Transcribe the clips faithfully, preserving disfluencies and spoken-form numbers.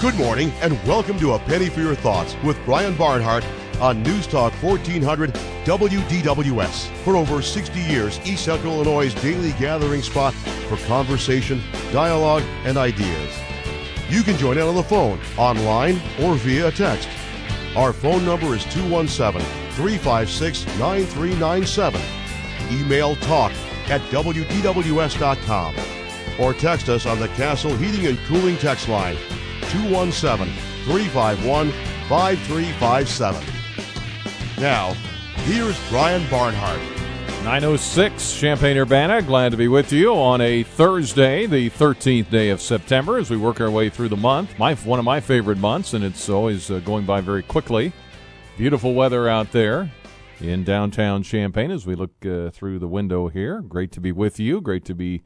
Good morning and welcome to A Penny for Your Thoughts with Brian Barnhart on News Talk fourteen hundred W D W S. For over sixty years, East Central Illinois' daily gathering spot for conversation, dialogue, and ideas. You can join in on the phone, online, or via text. Our phone number is two one seven, three five six, nine three nine seven. Email talk at W D W S dot com or text us on the Castle Heating and Cooling text line two one seven, three five one, five three five seven. Now, here's Brian Barnhart. nine oh six, Champaign-Urbana. Glad to be with you on a Thursday, the thirteenth day of September, as we work our way through the month. My One of my favorite months, and it's always uh, going by very quickly. Beautiful weather out there in downtown Champaign as we look uh, through the window here. Great to be with you. Great to be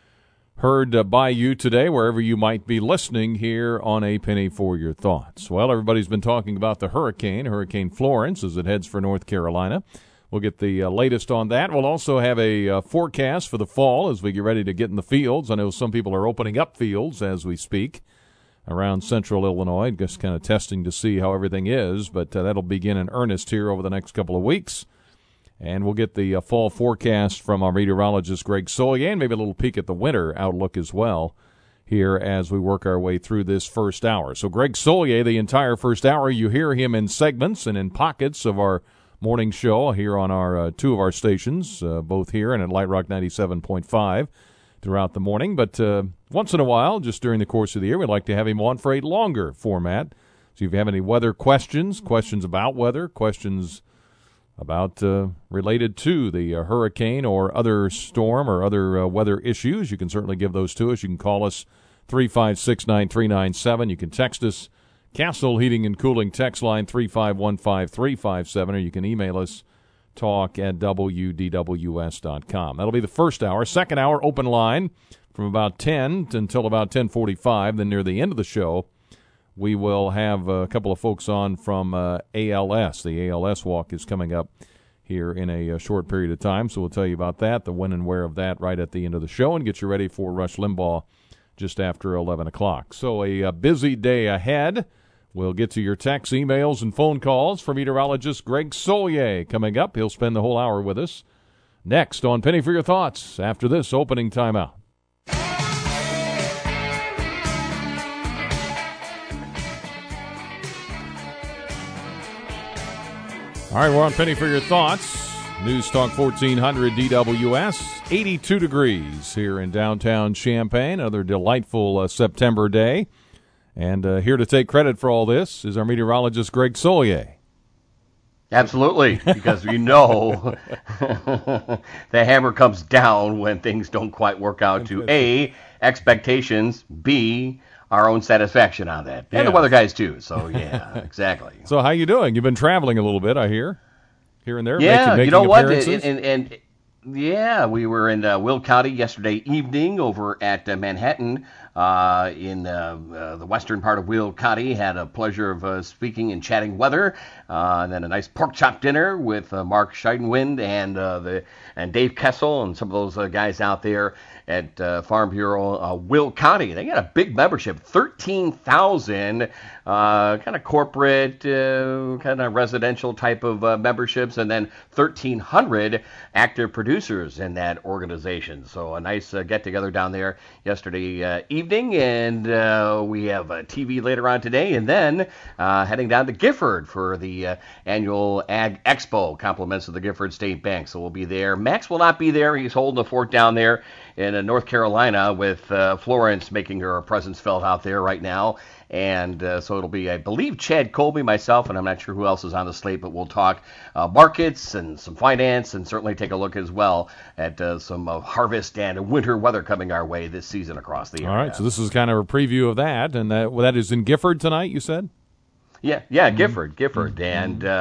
heard uh, by you today, wherever you might be listening here on A Penny for Your Thoughts. Well, everybody's been talking about the hurricane, Hurricane Florence, as it heads for North Carolina. We'll get the uh, latest on that. We'll also have a uh, forecast for the fall as we get ready to get in the fields. I know some people are opening up fields as we speak around central Illinois, just kind of testing to see how everything is, but uh, that'll begin in earnest here over the next couple of weeks. And we'll get the uh, fall forecast from our meteorologist, Greg Solier, and maybe a little peek at the winter outlook as well here as we work our way through this first hour. So Greg Solier, the entire first hour, you hear him in segments and in pockets of our morning show here on our uh, two of our stations, uh, both here and at Light Rock ninety-seven point five throughout the morning. But uh, once in a while, just during the course of the year, we'd like to have him on for a longer format. So if you have any weather questions, questions about weather, questions about uh, related to the uh, hurricane or other storm or other uh, weather issues, you can certainly give those to us. You can call us three five six, nine three nine seven. You can text us, Castle Heating and Cooling text line three five one five, three five seven, or you can email us, talk at W D W S dot com. That'll be the first hour. Second hour, open line from about ten until about ten forty-five. Then near the end of the show, we will have a couple of folks on from uh, A L S. The A L S walk is coming up here in a, a short period of time, so we'll tell you about that, the when and where of that right at the end of the show, and get you ready for Rush Limbaugh just after eleven o'clock. So a, a busy day ahead. We'll get to your texts, emails, and phone calls from meteorologist Greg Solier coming up. He'll spend the whole hour with us. Next on Penny for Your Thoughts after this opening timeout. All right, we're on Penny for Your Thoughts. News Talk fourteen hundred D W S. eighty-two degrees here in downtown Champaign. Another delightful uh, September day. And uh, here to take credit for all this is our meteorologist, Greg Solier. Absolutely, because you know the hammer comes down when things don't quite work out to A, expectations, B, our own satisfaction on that. And yeah. The weather guys, too. So, yeah, exactly. So how you doing? You've been traveling a little bit, I hear, here and there. Yeah, making, making you know what? Appearances. And, and, and, yeah, we were in uh, Will County yesterday evening over at uh, Manhattan uh, in uh, uh, the western part of Will County. Had a pleasure of uh, speaking and chatting weather. Uh, and then a nice pork chop dinner with uh, Mark Scheidenwind and uh, the and Dave Kessel and some of those uh, guys out there at uh, Farm Bureau uh, Will County. They got a big membership, thirteen thousand uh, kind of corporate, uh, kind of residential type of uh, memberships, and then thirteen hundred active producers in that organization. So a nice uh, get-together down there yesterday uh, evening, and uh, we have uh, T V later on today, and then uh, heading down to Gifford for the uh, annual Ag Expo, compliments of the Gifford State Bank. So we'll be there. Max will not be there. He's holding the fort down there in uh, North Carolina with uh, Florence making her presence felt out there right now. And uh, so it'll be, I believe, Chad Colby, myself, and I'm not sure who else is on the slate, but we'll talk uh, markets and some finance and certainly take a look as well at uh, some uh, harvest and winter weather coming our way this season across the area. All right, so this is kind of a preview of that, and that, well, that is in Gifford tonight, you said? Yeah, yeah, Gifford, Gifford, mm-hmm. and uh,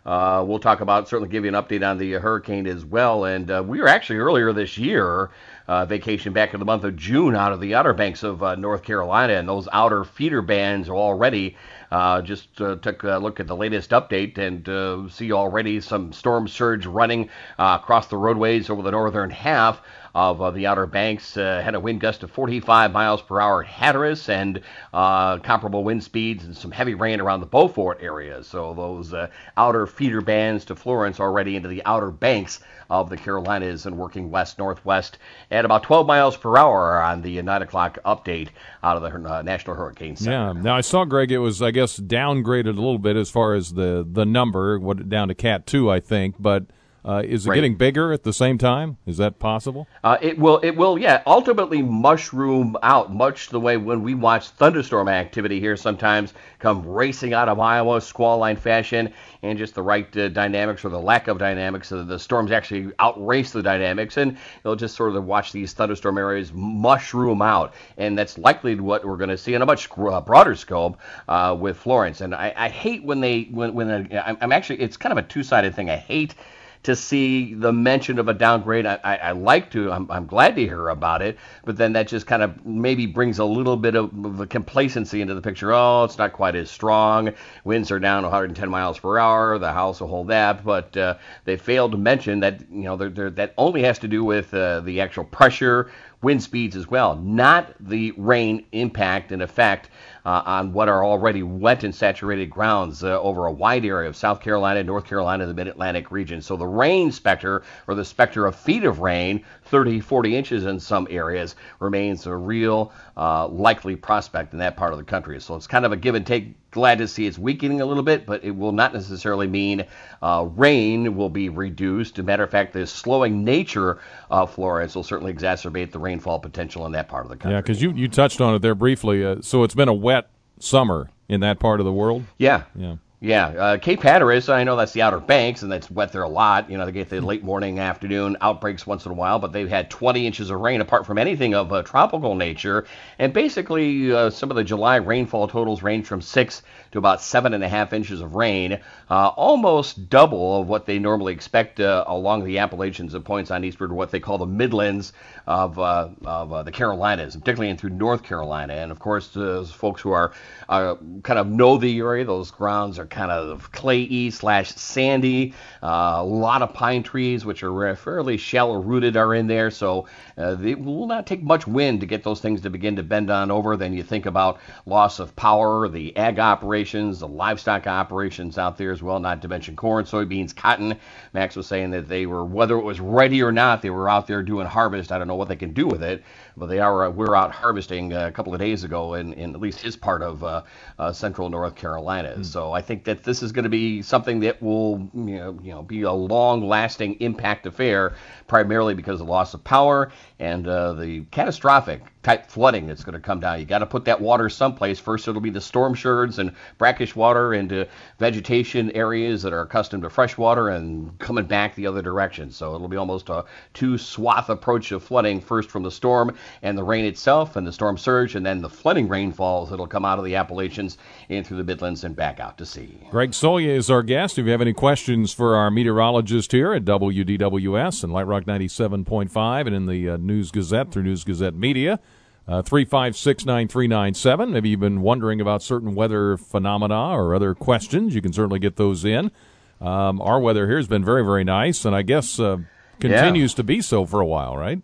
Uh, we'll talk about, certainly give you an update on the hurricane as well. And uh, we were actually earlier this year uh, vacation back in the month of June out of the Outer Banks of uh, North Carolina, and those outer feeder bands are already uh, just uh, took a look at the latest update and uh, see already some storm surge running uh, across the roadways over the northern half of uh, the Outer Banks. Uh, had a wind gust of forty-five miles per hour at Hatteras, and uh, comparable wind speeds and some heavy rain around the Beaufort area. So those uh, outer feeder bands to Florence already into the Outer Banks of the Carolinas and working west-northwest at about twelve miles per hour on the nine o'clock update out of the uh, National Hurricane Center. Yeah. Now I saw, Greg, it was, I guess, downgraded a little bit as far as the, the number, what down to Cat two, I think, but Uh, is it right. getting bigger at the same time? Is that possible? Uh, it will, it will, yeah, ultimately mushroom out, much the way when we watch thunderstorm activity here sometimes come racing out of Iowa, squall line fashion, and just the right uh, dynamics or the lack of dynamics. So the storms actually outrace the dynamics, and you'll just sort of watch these thunderstorm areas mushroom out. And that's likely what we're going to see in a much broader scope uh, with Florence. And I, I hate when they, when, when uh, I'm actually, it's kind of a two-sided thing. I hate to see the mention of a downgrade. I, I, I like to, I'm, I'm glad to hear about it, but then that just kind of maybe brings a little bit of, of a complacency into the picture. Oh, it's not quite as strong. Winds are down one hundred ten miles per hour. The house will hold that, but uh, they failed to mention that, you know, they're, they're, that only has to do with uh, the actual pressure, wind speeds as well, not the rain impact and effect uh, on what are already wet and saturated grounds uh, over a wide area of South Carolina, North Carolina, the Mid-Atlantic region. So the rain specter, or the specter of feet of rain, thirty, forty inches in some areas, remains a real uh, likely prospect in that part of the country. So it's kind of a give and take. Glad to see it's weakening a little bit, but it will not necessarily mean uh, rain will be reduced. As a matter of fact, the slowing nature of Florence will certainly exacerbate the rainfall potential in that part of the country. Yeah, because you, you touched on it there briefly. Uh, so it's been a wet summer in that part of the world? Yeah. Yeah. Yeah, uh, Cape Hatteras, I know that's the Outer Banks, and that's wet there a lot. You know, they get the late morning, afternoon outbreaks once in a while, but they've had twenty inches of rain apart from anything of uh, tropical nature. And basically, uh, some of the July rainfall totals range from six to about seven and a half inches of rain, uh, almost double of what they normally expect uh, along the Appalachians and points on eastward, what they call the Midlands of uh, of uh, the Carolinas, particularly in through North Carolina. And of course, uh, folks who are uh, kind of know the area, those grounds are kind of clayey slash sandy. Uh, a lot of pine trees, which are fairly shallow rooted, are in there. So uh, it will not take much wind to get those things to begin to bend on over. Then you think about loss of power, the ag operations, the livestock operations out there as well, not to mention corn, soybeans, cotton. Max was saying that they were, whether it was ready or not, they were out there doing harvest. I don't know what they can do with it, but they are. We're out harvesting a couple of days ago in, in at least his part of uh, uh, central North Carolina. Mm. So I think that this is going to be something that will, you know, you know, be a long-lasting impact affair, primarily because of loss of power and uh, the catastrophic type flooding that's going to come down. You got to put that water someplace. First, it'll be the storm surge and brackish water into vegetation areas that are accustomed to fresh water and coming back the other direction. So it'll be almost a two-swath approach of flooding, first from the storm and the rain itself and the storm surge, and then the flooding rainfalls that'll come out of the Appalachians in through the Midlands and back out to sea. Greg Solje is our guest. If you have any questions for our meteorologist here at W D W S and Light Rock ninety-seven point five and in the uh, News Gazette through News Gazette Media, Uh, three five six, nine three nine seven. Maybe you've been wondering about certain weather phenomena or other questions. You can certainly get those in. Um, our weather here has been very, very nice, and I guess uh, continues yeah. to be so for a while, right?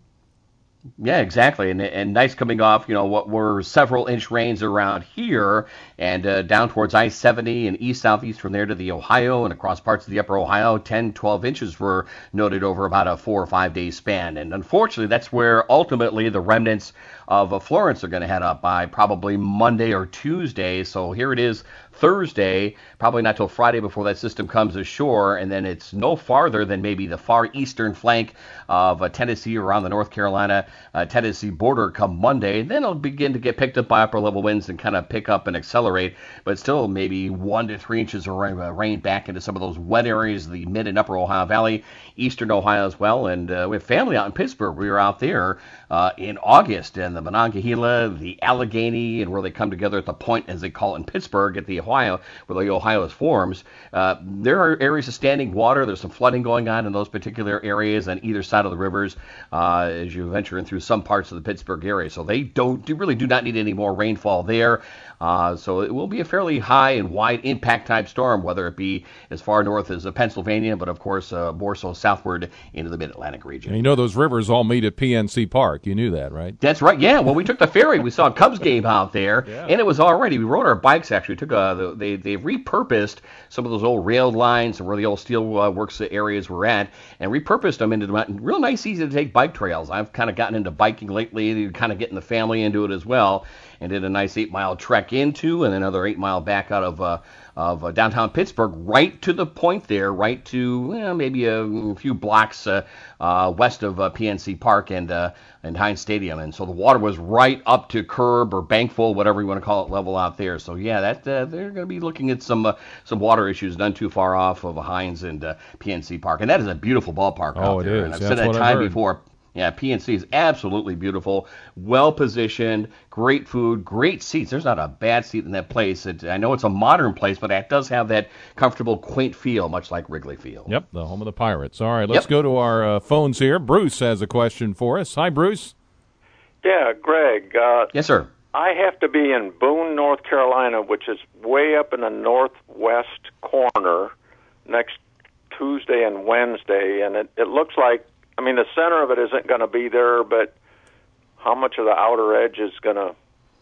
Yeah, exactly, and and nice coming off, you know, what were several inch rains around here and uh, down towards I seventy and east southeast from there to the Ohio and across parts of the upper Ohio. ten, twelve inches were noted over about a four or five day span, and unfortunately, that's where ultimately the remnants of uh, Florence are going to head up by probably Monday or Tuesday. So here it is Thursday, probably not till Friday before that system comes ashore, and then it's no farther than maybe the far eastern flank of uh, Tennessee around the North Carolina uh, Tennessee border come Monday. Then it'll begin to get picked up by upper level winds and kind of pick up and accelerate, but still maybe one to three inches of rain, uh, rain back into some of those wet areas, the mid and upper Ohio Valley, eastern Ohio as well. And uh, we have family out in Pittsburgh. We were out there uh, in August, and the Monongahela, the Allegheny, and where they come together at the point, as they call it in Pittsburgh, at the Ohio, where the Ohio forms. Uh, there are areas of standing water. There's some flooding going on in those particular areas on either side of the rivers uh, as you venture in through some parts of the Pittsburgh area. So they don't do, really do not need any more rainfall there. Uh, so it will be a fairly high and wide impact type storm, whether it be as far north as uh, Pennsylvania, but of course uh, more so southward into the Mid-Atlantic region. And you know those rivers all meet at P N C Park. You knew that, right? That's right. Yeah. Well, we took the ferry. We saw a Cubs game out there, yeah. and it was already. We rode our bikes. Actually, we took a. They they repurposed some of those old railed lines and where the old steel uh, works areas were at, and repurposed them into the real nice, easy to take bike trails. I've kind of gotten into biking lately, kind of getting the family into it as well, and did a nice eight mile trek into, and another eight mile back out of. Uh, of uh, downtown Pittsburgh, right to the point there, right to well, maybe a, a few blocks uh, uh, west of uh, P N C Park and uh, and Heinz Stadium. And so the water was right up to curb or bank full, whatever you want to call it, level out there. So yeah, that uh, they're going to be looking at some uh, some water issues none too far off of Heinz and uh, P N C Park. And that is a beautiful ballpark oh, out there. It is. And I've That's said that what time I've heard. before. Yeah, P N C is absolutely beautiful, well-positioned, great food, great seats. There's not a bad seat in that place. It, I know it's a modern place, but it does have that comfortable, quaint feel, much like Wrigley Field. Yep, the home of the Pirates. All right, let's Yep. go to our uh, phones here. Bruce has a question for us. Hi, Bruce. Yeah, Greg. Uh, Yes, sir. I have to be in Boone, North Carolina, which is way up in the northwest corner next Tuesday and Wednesday, and it, it looks like, I mean, the center of it isn't going to be there, but how much of the outer edge is going to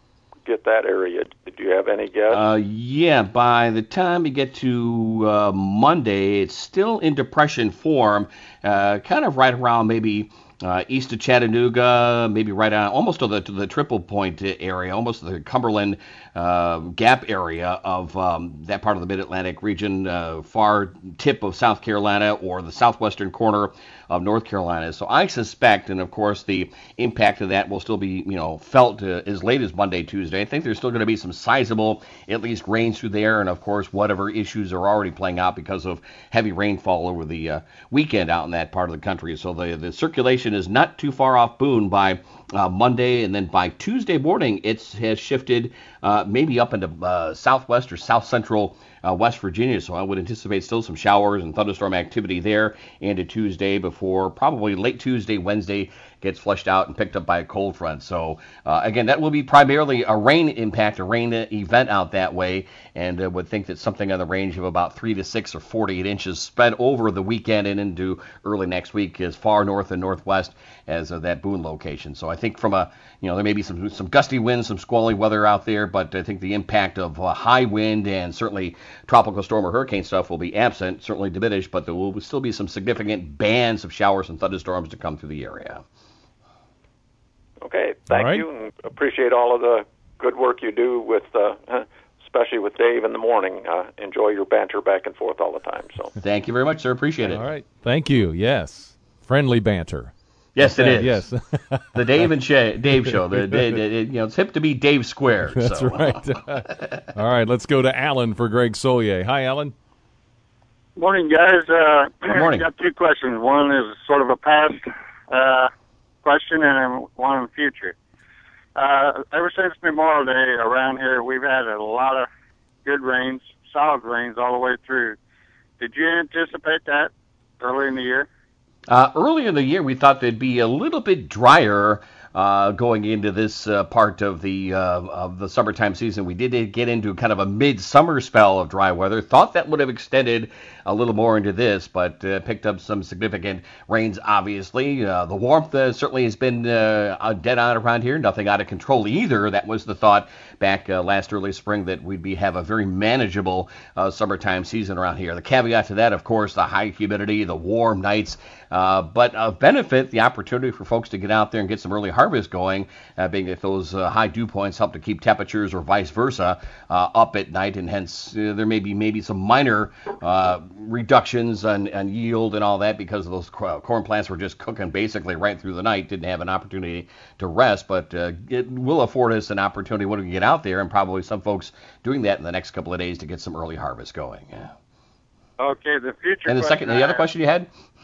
get that area? Do you have any guess? Uh, yeah, by the time you get to uh, Monday, it's still in depression form, uh, kind of right around maybe uh, east of Chattanooga, maybe right on almost to the to the Triple Point area, almost the Cumberland uh, Gap area of um, that part of the Mid-Atlantic region, uh, far tip of South Carolina or the southwestern corner of North Carolina. So I suspect, and of course the impact of that will still be, you know, felt uh, as late as Monday, Tuesday. I think there's still going to be some sizable, at least rains through there, and of course whatever issues are already playing out because of heavy rainfall over the uh, weekend out in that part of the country. So the the circulation is not too far off Boone by uh, Monday, and then by Tuesday morning it has shifted uh, maybe up into uh, southwest or south central Uh, West Virginia, so I would anticipate still some showers and thunderstorm activity there into Tuesday before probably late Tuesday, Wednesday gets flushed out and picked up by a cold front. So uh, again, that will be primarily a rain impact, a rain event out that way, and uh, would think that something on the range of about three to six or forty-eight inches spread over the weekend and into early next week as far north and northwest as uh, that Boone location. So I think from a, you know, there may be some some gusty winds, some squally weather out there, but I think the impact of uh, high wind and certainly tropical storm or hurricane stuff will be absent, certainly diminished, but there will still be some significant bands of showers and thunderstorms to come through the area. Okay, thank right. you, and appreciate all of the good work you do with, uh, especially with Dave in the morning. Uh, enjoy your banter back and forth all the time. So thank you very much, sir. Appreciate it. All right, thank you. Yes, friendly banter. Yes, it is. Yes, the Dave and Shay, Dave show. The, the, the, you know, it's hip to be Dave Squared. That's so. right. All right, let's go to Alan for Greg Solier. Hi, Alan. Morning, guys. Uh, Good morning. I've got two questions. One is sort of a past uh, question and one in the future. Uh, ever since Memorial Day around here, we've had a lot of good rains, solid rains all the way through. Did you anticipate that early in the year? Uh, early in the year, we thought they'd be a little bit drier uh, going into this uh, part of the uh, of the summertime season. We did get into kind of a midsummer spell of dry weather. Thought that would have extended a little more into this, but uh, picked up some significant rains, obviously. Uh, the warmth uh, certainly has been uh, dead on around here. Nothing out of control either. That was the thought back uh, last early spring, that we'd be have a very manageable uh, summertime season around here. The caveat to that, of course, the high humidity, the warm nights, uh, but of benefit, the opportunity for folks to get out there and get some early harvest going, uh, being that those uh, high dew points help to keep temperatures or vice versa uh, up at night, and hence uh, there may be maybe some minor uh, reductions on, on yield and all that because of those corn plants were just cooking basically right through the night, didn't have an opportunity to rest, but uh, it will afford us an opportunity when we get out there, and probably some folks doing that in the next couple of days to get some early harvest going. Yeah. Okay, the future. And the second, the other question you had?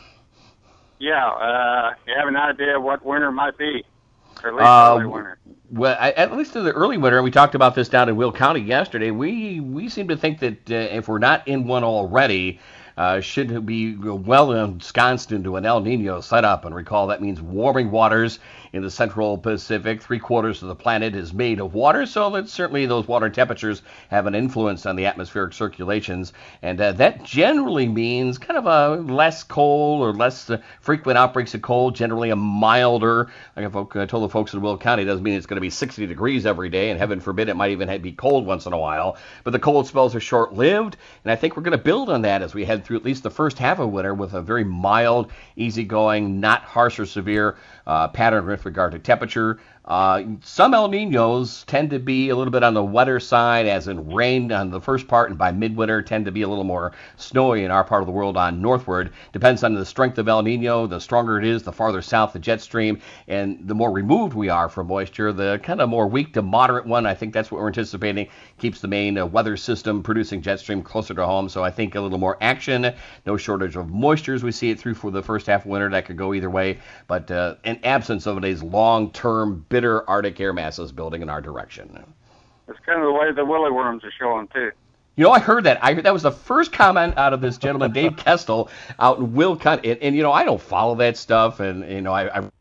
Yeah, uh, you have an idea what winter might be, or at least Uh, early winter. Well, I, at least in the early winter, and we talked about this down in Will County yesterday, we, we seem to think that uh, if we're not in one already, uh, should be well ensconced into an El Nino setup. And recall that means warming waters in the central Pacific. Three quarters of the planet is made of water, so that certainly those water temperatures have an influence on the atmospheric circulations. And uh, that generally means kind of a less cold or less uh, frequent outbreaks of cold, generally a milder, like I folk, uh, told the folks in Will County, it doesn't mean it's going to be sixty degrees every day, and heaven forbid it might even have, be cold once in a while. But the cold spells are short-lived, and I think we're going to build on that as we head through at least the first half of winter with a very mild, easygoing, not harsh or severe uh, pattern with regard to temperature. Uh, some El Ninos tend to be a little bit on the wetter side, as in rain on the first part, and by midwinter tend to be a little more snowy in our part of the world on northward. Depends on the strength of El Nino. The stronger it is, the farther south the jet stream, and the more removed we are from moisture, the kind of more weak to moderate one, I think that's what we're anticipating, keeps the main uh, weather system producing jet stream closer to home. So I think a little more action, no shortage of moisture as we see it through for the first half of winter. That could go either way, but uh, in absence of these long-term bitter Arctic air masses building in our direction. It's kind of the way the willy worms are showing, too. You know, I heard that. I heard that was the first comment out of this gentleman, Dave Kestel, out in Will County. And, and, you know, I don't follow that stuff, and, you know, I, I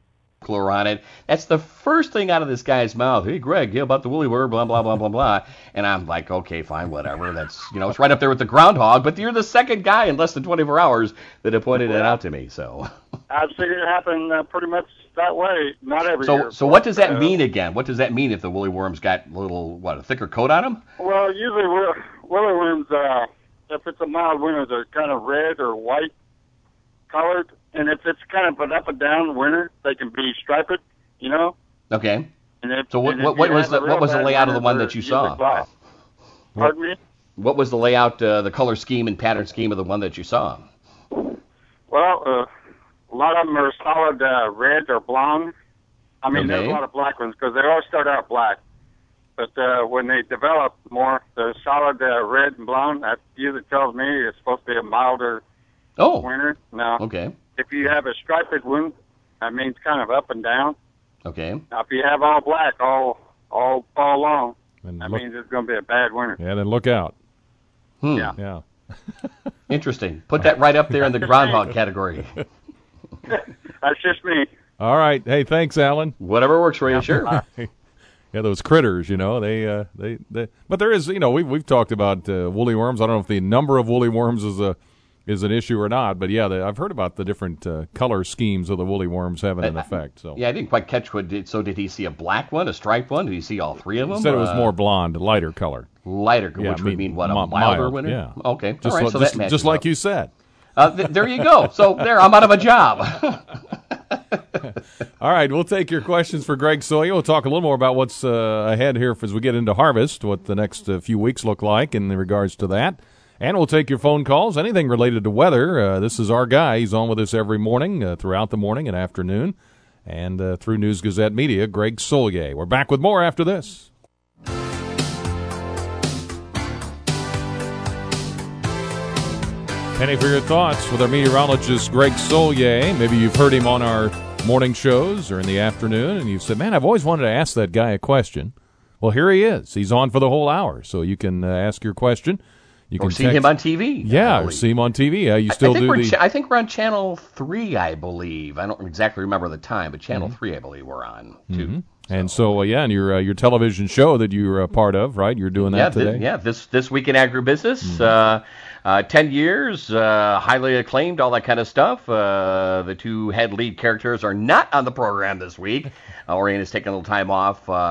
on it. That's the first thing out of this guy's mouth. Hey, Greg, yeah, about the woolly worm, blah, blah, blah, blah, blah. And I'm like, okay, fine, whatever. That's, you know, it's right up there with the groundhog, but you're the second guy in less than twenty-four hours that have pointed it out to me, so. I've seen it happen uh, pretty much that way, not every so, year. So but, what does that uh, mean again? What does that mean if the woolly worm's got a little, what, a thicker coat on them? Well, usually wi- willy worms, uh, if it's a mild winter, they're kind of red or white colored. And if it's kind of an up and down winter, they can be striped, you know? Okay. And if, So what, and what, if what you was have the a real what was the bad layout of the winter, one they're that you usually saw? black. Pardon me? What was the layout, uh, the color scheme and pattern scheme of the one that you saw? Well, uh, a lot of them are solid uh, red or blonde. I mean, Okay. there's a lot of black ones because they all start out black. But uh, when they develop more, they're solid uh, red and blonde. That usually tells me it's supposed to be a milder Oh, winter. Now, okay, if you have a striped one, that means kind of up and down. okay. Now, if you have all black all all all along, And that look, means it's going to be a bad winter. yeah, then look out. Hmm. Yeah. Yeah. Interesting. Put that right up there in the groundhog category. That's just me. All right. Hey, thanks, Alan. Whatever works for you, sure. Yeah, those critters, you know, they, uh, they, they, but there is, you know, we've we've talked about uh, woolly worms. I don't know if the number of woolly worms is a is an issue or not, but yeah, the, I've heard about the different uh, color schemes of the woolly worms having an I- effect. So Yeah, I didn't quite catch what did. So did he see a black one, a striped one? Did he see all three of them? he said it was Uh, more blonde, lighter color. lighter, Yeah, which I would mean, mean what, a mi- milder mild, winter? yeah. Okay, Just all right, like, so just, that matches just like up. you said. Uh, th- there you go. So there, I'm out of a job. All right, we'll take your questions for Greg Sawyer. We'll talk a little more about what's uh, ahead here as we get into harvest, what the next uh, few weeks look like in regards to that. And we'll take your phone calls, anything related to weather. Uh, this is our guy. He's on with us every morning, uh, throughout the morning and afternoon, and uh, through News Gazette Media, Greg Solier. We're back with more after this. Penny for your thoughts with our meteorologist, Greg Solier. Maybe you've heard him on our morning shows or in the afternoon, and you've said, man, I've always wanted to ask that guy a question. Well, here he is. He's on for the whole hour, so you can uh, ask your question. You or can see text- him on T V. Yeah, I or believe. see him on T V. Yeah, you I- still I think do we're the... cha- I think we're on channel three, I believe. I don't exactly remember the time, but channel three, I believe we're on too. Mhm. And so, uh, yeah, and your uh, your television show that you're a part of, right? You're doing Yeah, that today? thi- yeah. This this week in agribusiness, uh, uh, ten years, uh, highly acclaimed, all that kind of stuff. Uh, the two head lead characters are not on the program this week. Uh, Orion is taking a little time off. Uh,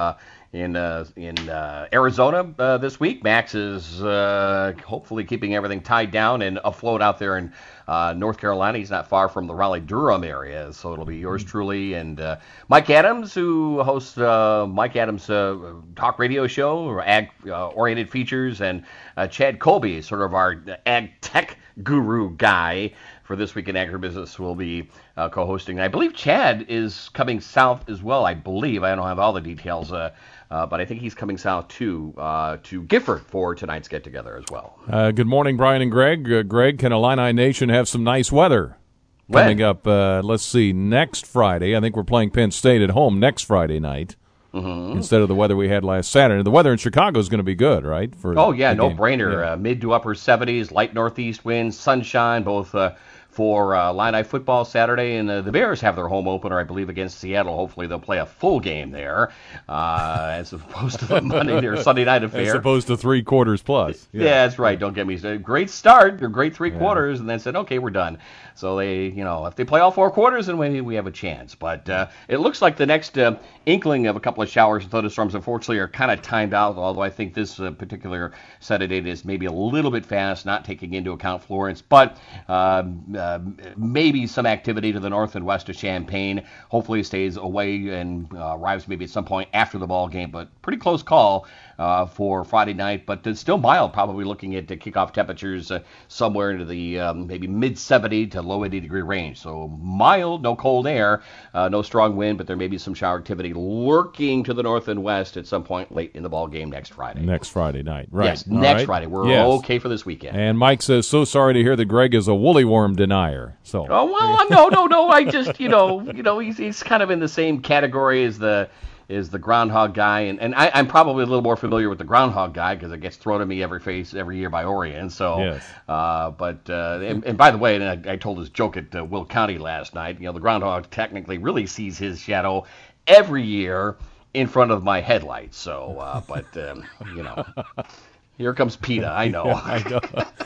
in uh, in uh, Arizona uh, this week. Max is uh, hopefully keeping everything tied down and afloat out there in uh, North Carolina. He's not far from the Raleigh-Durham area, so it'll be yours truly and uh, Mike Adams, who hosts uh, Mike Adams' uh, talk radio show, or ag-oriented uh, features, and uh, Chad Colby, sort of our ag tech guru guy for This Week in Agribusiness, will be uh, co-hosting. I believe Chad is coming south as well, I believe. I don't have all the details, uh, uh, but I think he's coming south too, uh, to Gifford for tonight's get-together as well. Uh, good morning, Brian and Greg. Uh, Greg, can Illini Nation have some nice weather When? coming up? Uh, let's see, next Friday. I think we're playing Penn State at home next Friday night. Mm-hmm. Instead of the weather we had last Saturday. The weather in Chicago is going to be good, right? For oh, yeah, no game. brainer. Yeah. Uh, mid to upper seventies, light northeast winds, sunshine, both uh, for uh, Illini football Saturday. And uh, the Bears have their home opener, I believe, against Seattle. Hopefully they'll play a full game there, uh, as opposed to the Monday or Sunday night affair. As opposed to three quarters plus. Yeah, yeah that's right. Don't get me started. Great start, or great three yeah. quarters, and then said, okay, we're done. So they, you know, if they play all four quarters, then maybe we have a chance. But uh, it looks like the next uh, inkling of a couple of showers and thunderstorms, unfortunately, are kind of timed out. Although I think this uh, particular set of data is maybe a little bit fast, not taking into account Florence, but uh, uh, maybe some activity to the north and west of Champaign. Hopefully, it stays away and uh, arrives maybe at some point after the ball game. But pretty close call uh, for Friday night. But it's still mild. Probably looking at the kickoff temperatures uh, somewhere into the um, maybe mid seventy to low eighty degree range. So mild, no cold air, uh, no strong wind, but there may be some shower activity lurking to the north and west at some point late in the ball game next Friday. Next Friday night, right? Yes, All next right. Friday. We're yes. okay for this weekend. And Mike says, so sorry to hear that Greg is a woolly worm denier. So. Oh well, no, no, no. I just, you know, you know, he's he's kind of in the same category as the. is the groundhog guy, and, and I, I'm probably a little more familiar with the groundhog guy because it gets thrown at me every face every year by Orion. So, yes. uh, but uh, and, and by the way, and I, I told this joke at uh, Will County last night. You know, the groundhog technically really sees his shadow every year in front of my headlights. So, uh, but um, you know, here comes PETA. I know. Yeah, I know.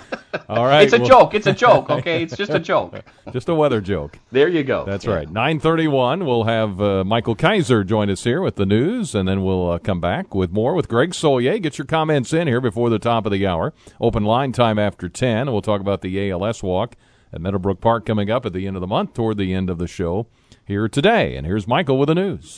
All right. It's a well, joke. It's a joke. Okay, it's just a joke. Just a weather joke. There you go. That's yeah. right. nine thirty-one, we'll have uh, Michael Kaiser join us here with the news, and then we'll uh, come back with more with Greg Solier. Get your comments in here before the top of the hour. Open line time after ten, and we'll talk about the A L S walk at Meadowbrook Park coming up at the end of the month, toward the end of the show here today. And here's Michael with the news.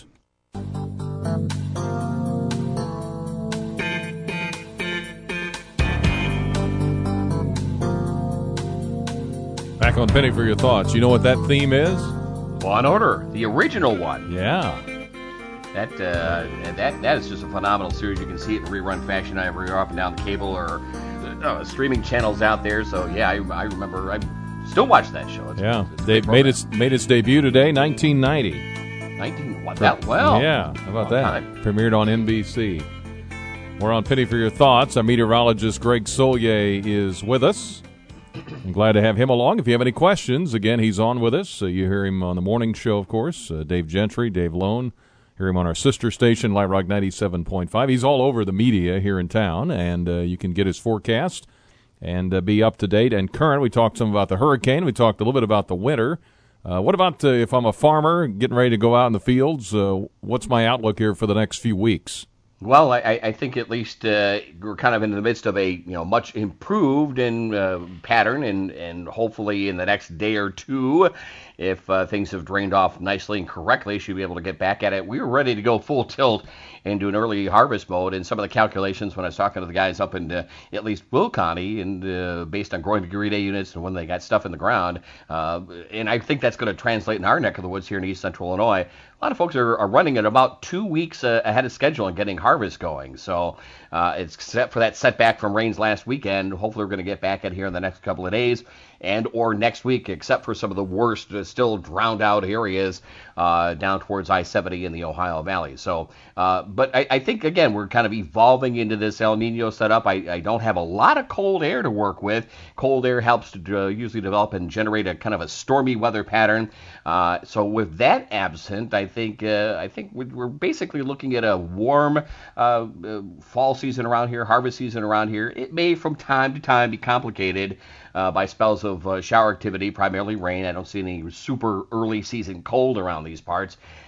Back on Penny for your thoughts. You know what that theme is? Law and Order, the original one. Yeah. That uh, that that is just a phenomenal series. You can see it in rerun fashion every year up and down the cable or uh, streaming channels out there. So yeah, I, I remember. I still watch that show. It's, yeah, it's they made its made its debut today, nineteen ninety. Nineteen what? That well? Yeah. How about that? Time. Premiered on N B C. We're on Penny for your thoughts. Our meteorologist Greg Solier is with us. I'm glad to have him along. If you have any questions, again, he's on with us. Uh, you hear him on the morning show, of course. Uh, Dave Gentry, Dave Lone. Hear him on our sister station, Light Rock ninety-seven point five. He's all over the media here in town, and uh, you can get his forecast and uh, be up to date and current. We talked some about the hurricane. We talked a little bit about the winter. Uh, what about uh, if I'm a farmer getting ready to go out in the fields? Uh, what's my outlook here for the next few weeks? Well, I, I think at least uh, we're kind of in the midst of a you know much improved in uh, pattern, and, and hopefully in the next day or two, if uh, things have drained off nicely and correctly, should be able to get back at it. We were ready to go full tilt into an early harvest mode, and some of the calculations when I was talking to the guys up in uh, at least Will County, and uh, based on growing degree day units and when they got stuff in the ground, uh, and I think that's going to translate in our neck of the woods here in East Central Illinois. A lot of folks are, are running at about two weeks uh, ahead of schedule and getting harvest going. So uh, it's set for that setback from rains last weekend. Hopefully we're going to get back at here in the next couple of days and or next week, except for some of the worst, uh, still drowned out areas uh, down towards I seventy in the Ohio Valley. So, uh, but I, I think, again, we're kind of evolving into this El Nino setup. I, I don't have a lot of cold air to work with. Cold air helps to uh, usually develop and generate a kind of a stormy weather pattern. Uh, so with that absent, I think uh, I think we're basically looking at a warm uh, uh, fall season around here, harvest season around here. It may from time to time be complicated uh, by spells of uh, shower activity, primarily rain. I don't see any super early season cold around these parts.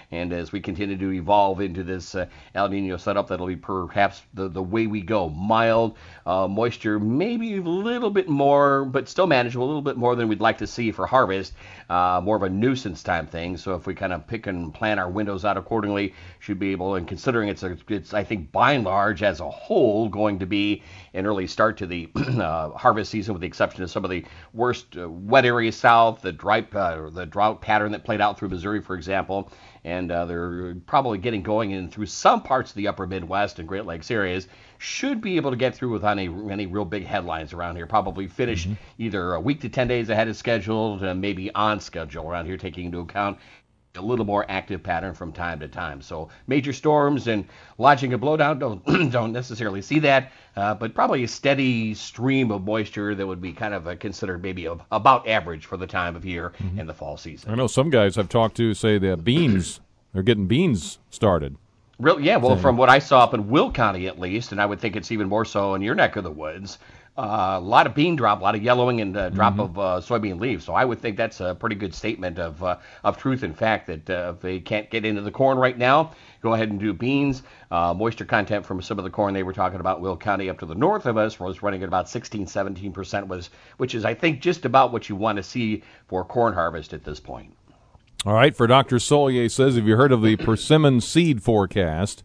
And as we continue to evolve into this uh, El Nino setup, that'll be perhaps the, the way we go. Mild uh, moisture, maybe a little bit more, but still manageable, a little bit more than we'd like to see for harvest. Uh, more of a nuisance time thing. So if we kind of pick and plan our windows out accordingly, should be able, and considering it's, a, it's I think, by and large, as a whole, going to be an early start to the uh, harvest season, with the exception of some of the worst uh, wet areas south, the dry, uh, the drought pattern that played out through Missouri, for example, and uh, they're probably getting going in through some parts of the upper Midwest and Great Lakes areas. Should be able to get through without any, any real big headlines around here. Probably finish mm-hmm. either a week to ten days ahead of schedule, to maybe on schedule around here, taking into account a little more active pattern from time to time. So major storms and lodging a blowdown don't don't necessarily see that, uh, but probably a steady stream of moisture that would be kind of a, considered maybe a, about average for the time of year mm-hmm. in the fall season. I know some guys I've talked to say that beans, they're getting beans started. Real, yeah, well, from what I saw up in Will County at least, and I would think it's even more so in your neck of the woods, uh, a lot of bean drop, a lot of yellowing and uh, drop mm-hmm. of uh, soybean leaves. So I would think that's a pretty good statement of uh, of truth and fact that uh, if they can't get into the corn right now, go ahead and do beans. Uh, moisture content from some of the corn they were talking about, Will County up to the north of us, was running at about sixteen, seventeen percent, was, which is, I think, just about what you want to see for corn harvest at this point. All right, for Doctor Solier says, have you heard of the persimmon seed forecast?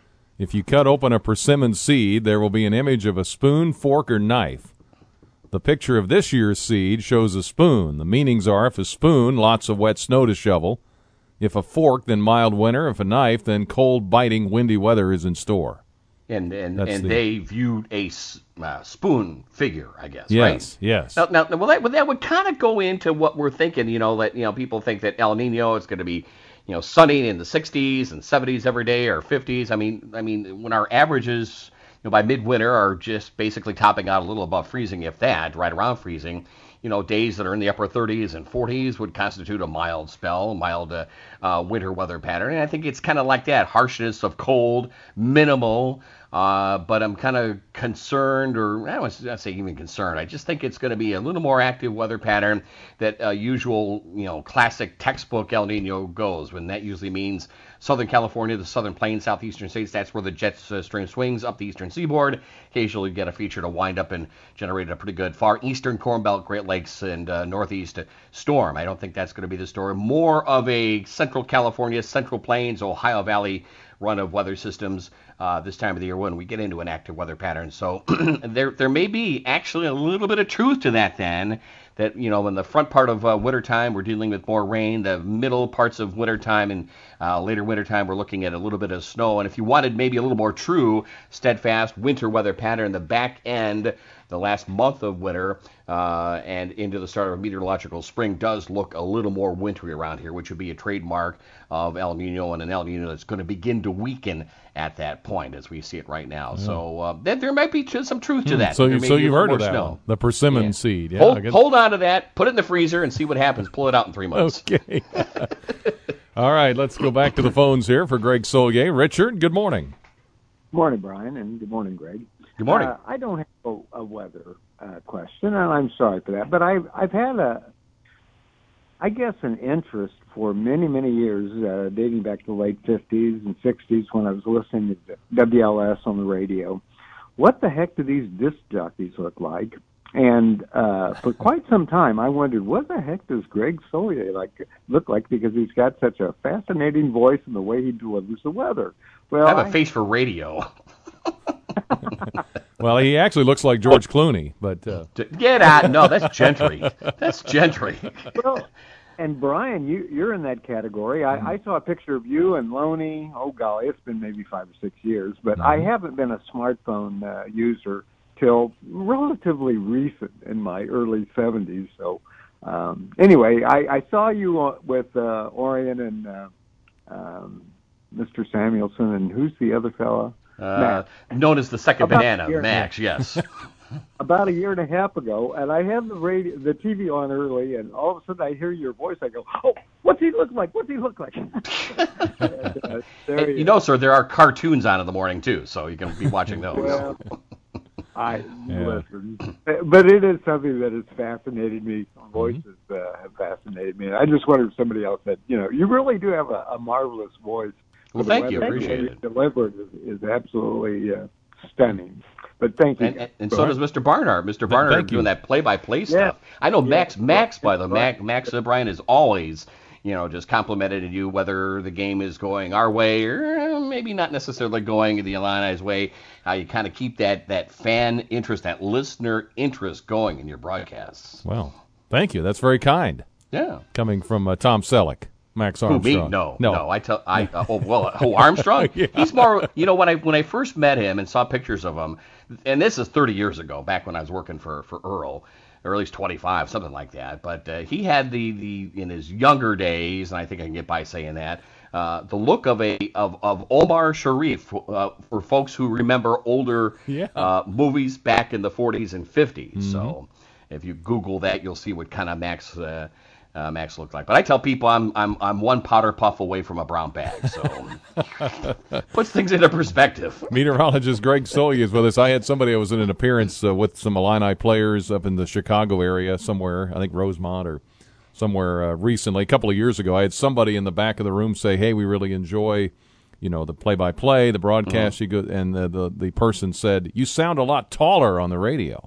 If you cut open a persimmon seed, there will be an image of a spoon, fork, or knife. The picture of this year's seed shows a spoon. The meanings are, if a spoon, lots of wet snow to shovel. If a fork, then mild winter. If a knife, then cold, biting, windy weather is in store. And and, and the, they viewed a uh, spoon figure, I guess, yes, right? Yes, yes. Now, now well, that, well, that would kind of go into what we're thinking, you know, that, you know, people think that El Nino is going to be, you know, sunny in the sixties and seventies every day, or fifties. I mean, I mean, when our averages, you know, by midwinter are just basically topping out a little above freezing, if that, right around freezing. You know, days that are in the upper thirties and forties would constitute a mild spell, a mild uh, uh, winter weather pattern. And I think it's kind of like that, harshness of cold, minimal. Uh, but I'm kind of concerned, or I don't want to say even concerned. I just think it's going to be a little more active weather pattern that uh, usual, you know, classic textbook El Nino goes. When that usually means Southern California, the Southern Plains, southeastern states. That's where the jet uh, stream swings up the eastern seaboard. Occasionally you get a feature to wind up and generate a pretty good far eastern Corn Belt, Great Lakes, and uh, northeast storm. I don't think that's going to be the story. More of a Central California, Central Plains, Ohio Valley run of weather systems uh, this time of the year when we get into an active weather pattern. So there there may be actually a little bit of truth to that then, that, you know, in the front part of uh, wintertime, we're dealing with more rain. The middle parts of wintertime and uh, later wintertime, we're looking at a little bit of snow. And if you wanted maybe a little more true, steadfast winter weather pattern, the back end, the last month of winter uh, and into the start of a meteorological spring does look a little more wintry around here, which would be a trademark of El Nino, and an El Nino that's going to begin to weaken at that point as we see it right now. Yeah. So uh, there, there might be some truth to that. So, you, so you've heard of that snow. one, the persimmon yeah. seed. Yeah, hold, hold on to that, put it in the freezer, and see what happens. Pull it out in three months. Okay. All right, let's go back to the phones here for Greg Solier. Richard, good morning. Good morning, Brian, and good morning, Greg. Good morning. Uh, I don't have a, a weather uh, question, and I'm sorry for that, but I've, I've had a, I guess, an interest for many, many years, uh, dating back to the late fifties and sixties when I was listening to W L S on the radio. What the heck do these disc jockeys look like? And uh, for quite some time, I wondered, what the heck does Greg Solier like look like? Because he's got such a fascinating voice and the way he delivers the weather. Well, I have a I, face for radio. Well, he actually looks like George Clooney, but uh... get out! No, that's Gentry. That's Gentry. Well, and Brian, you, you're in that category. I, mm-hmm. I saw a picture of you and Loney. Oh golly, it's been maybe five or six years, but mm-hmm. I haven't been a smartphone uh, user till relatively recent, in my early seventies. So um, anyway, I, I saw you with uh, Orion and uh, um, Mister Samuelson, and who's the other fellow? Uh, known as the second About banana, Max, yes. About a year and a half ago, and I had the radio, the T V on early, and all of a sudden I hear your voice. I go, "Oh, what's he look like? What's he look like?" and, uh, hey, you, you know, sir, there are cartoons on in the morning too, so you can be watching those. Well, I yeah. listen, but it is something that has fascinated me on voices uh, have fascinated me. And I just wondered if somebody else said, you know, you really do have a, a marvelous voice. Well, thank you. Appreciate it. Delivered is, is absolutely uh, stunning. But thank you. And, and, and so does Mister Barnhart. Mister Barnhart doing that play-by-play stuff. Yeah. I know Yeah. Max, Max, by the Right. Max, Max O'Brien is always, you know, just complimented you whether the game is going our way or maybe not necessarily going the Illini's way. How you kind of keep that, that fan interest, that listener interest going in your broadcasts. Well, thank you. That's very kind. Yeah. Coming from uh, Tom Selleck. Max Who, Armstrong. me? No, no, no. I tell I uh, oh well, oh Armstrong. Yeah. He's more. You know, when I when I first met him and saw pictures of him, and this is thirty years ago, back when I was working for for Earl, or at least twenty-five, something like that. But uh, he had the the in his younger days, and I think I can get by saying that. Uh, the look of a of, of Omar Sharif uh, for folks who remember older Yeah. uh, movies back in the forties and fifties. Mm-hmm. So if you Google that, you'll see what kind of Max uh, uh, Max looked like. But I tell people I'm I'm I'm one powder puff away from a brown bag. So puts things into perspective. Meteorologist Greg Soley is with us. I had somebody that was in an appearance uh, with some Illini players up in the Chicago area somewhere, I think Rosemont or somewhere uh, recently. A couple of years ago, I had somebody in the back of the room say, hey, we really enjoy, you know, the play-by-play, the broadcast. Mm-hmm. You go, and the, the, the person said, you sound a lot taller on the radio.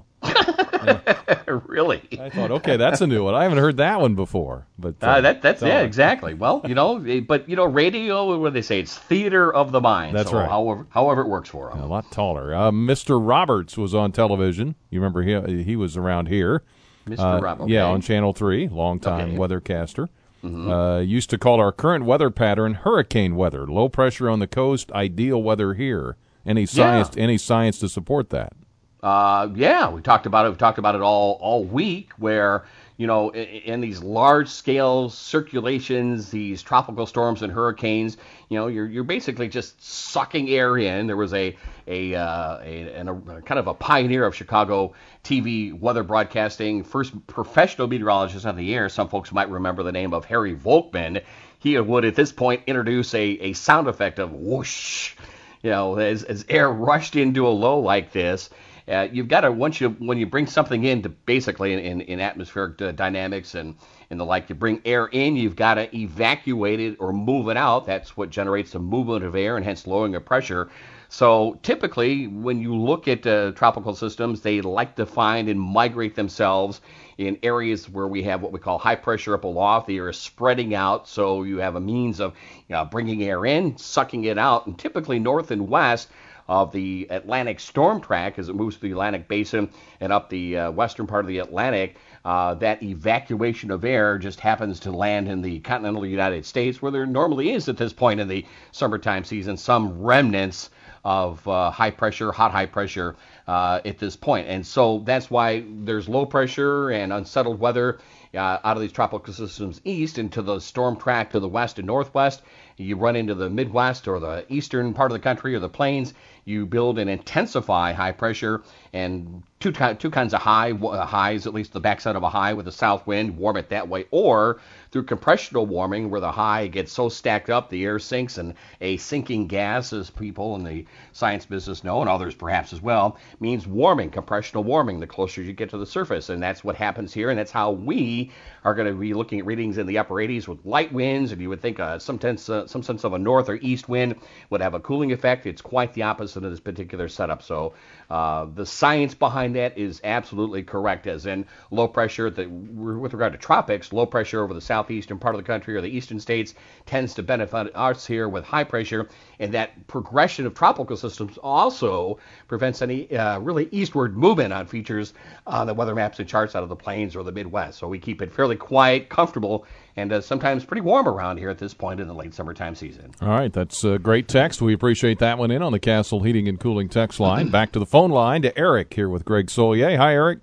Really? I thought, okay, that's a new one. I haven't heard that one before. But uh, uh, that that's so, yeah, exactly. Well, you know, but you know, radio, what do they say? It's theater of the mind. That's so right. However, however it works for them. A lot taller. Uh, Mister Roberts was on television. You remember he he was around here. Mister Uh, Rob, okay. Yeah, on Channel three, longtime Okay. weathercaster. Mm-hmm. Uh, used to call our current weather pattern hurricane weather. Low pressure on the coast, ideal weather here. Any science? Yeah. Any science to support that? Uh, yeah, we talked about it. We talked about it all all week. Where you know, in, in these large scale circulations, these tropical storms and hurricanes, you know, you're you're basically just sucking air in. There was a a uh, a, an, a kind of a pioneer of Chicago T V weather broadcasting, first professional meteorologist on the air. Some folks might remember the name of Harry Volkman. He would at this point introduce a, a sound effect of whoosh, you know, as as air rushed into a low like this. Uh, you've got to once you when you bring something into basically in, in, in atmospheric uh, dynamics and, and the like, you bring air in, you've got to evacuate it or move it out. That's what generates the movement of air and hence lowering of pressure. So typically, when you look at uh, tropical systems, they like to find and migrate themselves in areas where we have what we call high pressure up aloft. The air is spreading out, so you have a means of you know, bringing air in, sucking it out, and typically north and west of the Atlantic storm track as it moves through the Atlantic basin and up the uh, western part of the Atlantic. Uh, that evacuation of air just happens to land in the continental United States, where there normally is at this point in the summertime season some remnants of uh, high pressure, hot high pressure uh, at this point. And so that's why there's low pressure and unsettled weather uh, out of these tropical systems east into the storm track to the west and northwest. You run into the Midwest or the eastern part of the country or the plains. You build and intensify high pressure and two two kinds of high uh, highs, at least the backside of a high with a south wind, warm it that way, or through compressional warming where the high gets so stacked up the air sinks, and a sinking gas, as people in the science business know, and others perhaps as well, means warming, compressional warming, the closer you get to the surface. And that's what happens here, and that's how we are going to be looking at readings in the upper eighties with light winds, and you would think uh, some, tense, uh, some sense of a north or east wind would have a cooling effect. It's quite the opposite of this particular setup. So uh, the science behind that is absolutely correct, as in low pressure, the, with regard to tropics, low pressure over the southeastern part of the country or the eastern states tends to benefit us here with high pressure, and that progression of tropical systems also prevents any uh, really eastward movement on features on the weather maps and charts out of the plains or the Midwest. So we keep it fairly quiet, comfortable, and uh, sometimes pretty warm around here at this point in the late summertime season. All right, that's a great text. We appreciate that one in on the Castle Heating and Cooling text line. Back to the phone line to Eric here with Greg Solier. Hi, Eric.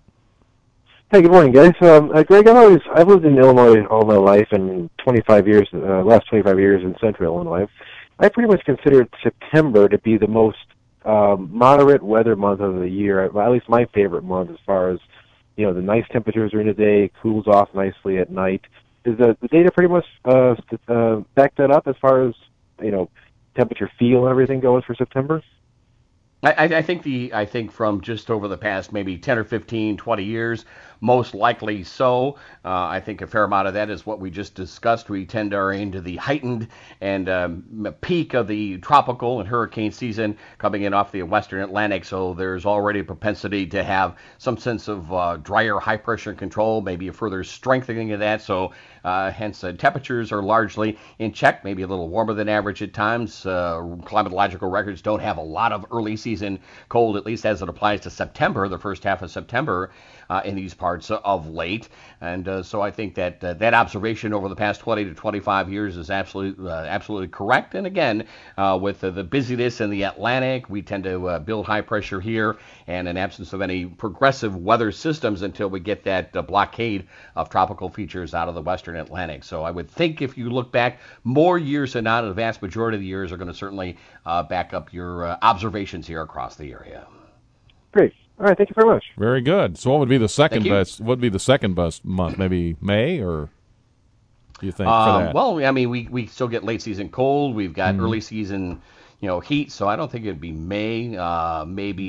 Hey, good morning, guys. Um, uh, Greg, I've always I've lived in Illinois all my life, and twenty-five years, uh, last twenty-five years in Central Illinois. I pretty much consider September to be the most um, moderate weather month of the year. At least my favorite month, as far as you know, the nice temperatures during the day, cools off nicely at night. Does the, the data pretty much uh, uh, back that up as far as you know, temperature feel and everything goes for September? I, I think the I think from just over the past maybe ten or fifteen, twenty years, most likely so. Uh, I think a fair amount of that is what we just discussed. We tend to are into the heightened and um, peak of the tropical and hurricane season coming in off the western Atlantic, so there's already a propensity to have some sense of uh, drier high pressure control, maybe a further strengthening of that, so uh, hence uh, temperatures are largely in check, maybe a little warmer than average at times. Uh, climatological records don't have a lot of early season cold, at least as it applies to September, the first half of September uh, in these parts of late, and uh, so I think that uh, that observation over the past twenty to twenty-five years is absolutely uh, absolutely correct. And again, uh, with uh, the busyness in the Atlantic, we tend to uh, build high pressure here, and in absence of any progressive weather systems until we get that uh, blockade of tropical features out of the western Atlantic. So I would think if you look back more years than not, the vast majority of the years are going to certainly uh, back up your uh, observations here across the area. Great. All right, thank you very much. Very good. So what would be the second Thank you. best? What would be the second best month? Maybe May, or do you think Um, for that? well, I mean, we, we still get late season cold. We've got Mhm. early season, you know, heat. So I don't think it'd be May. Uh, maybe,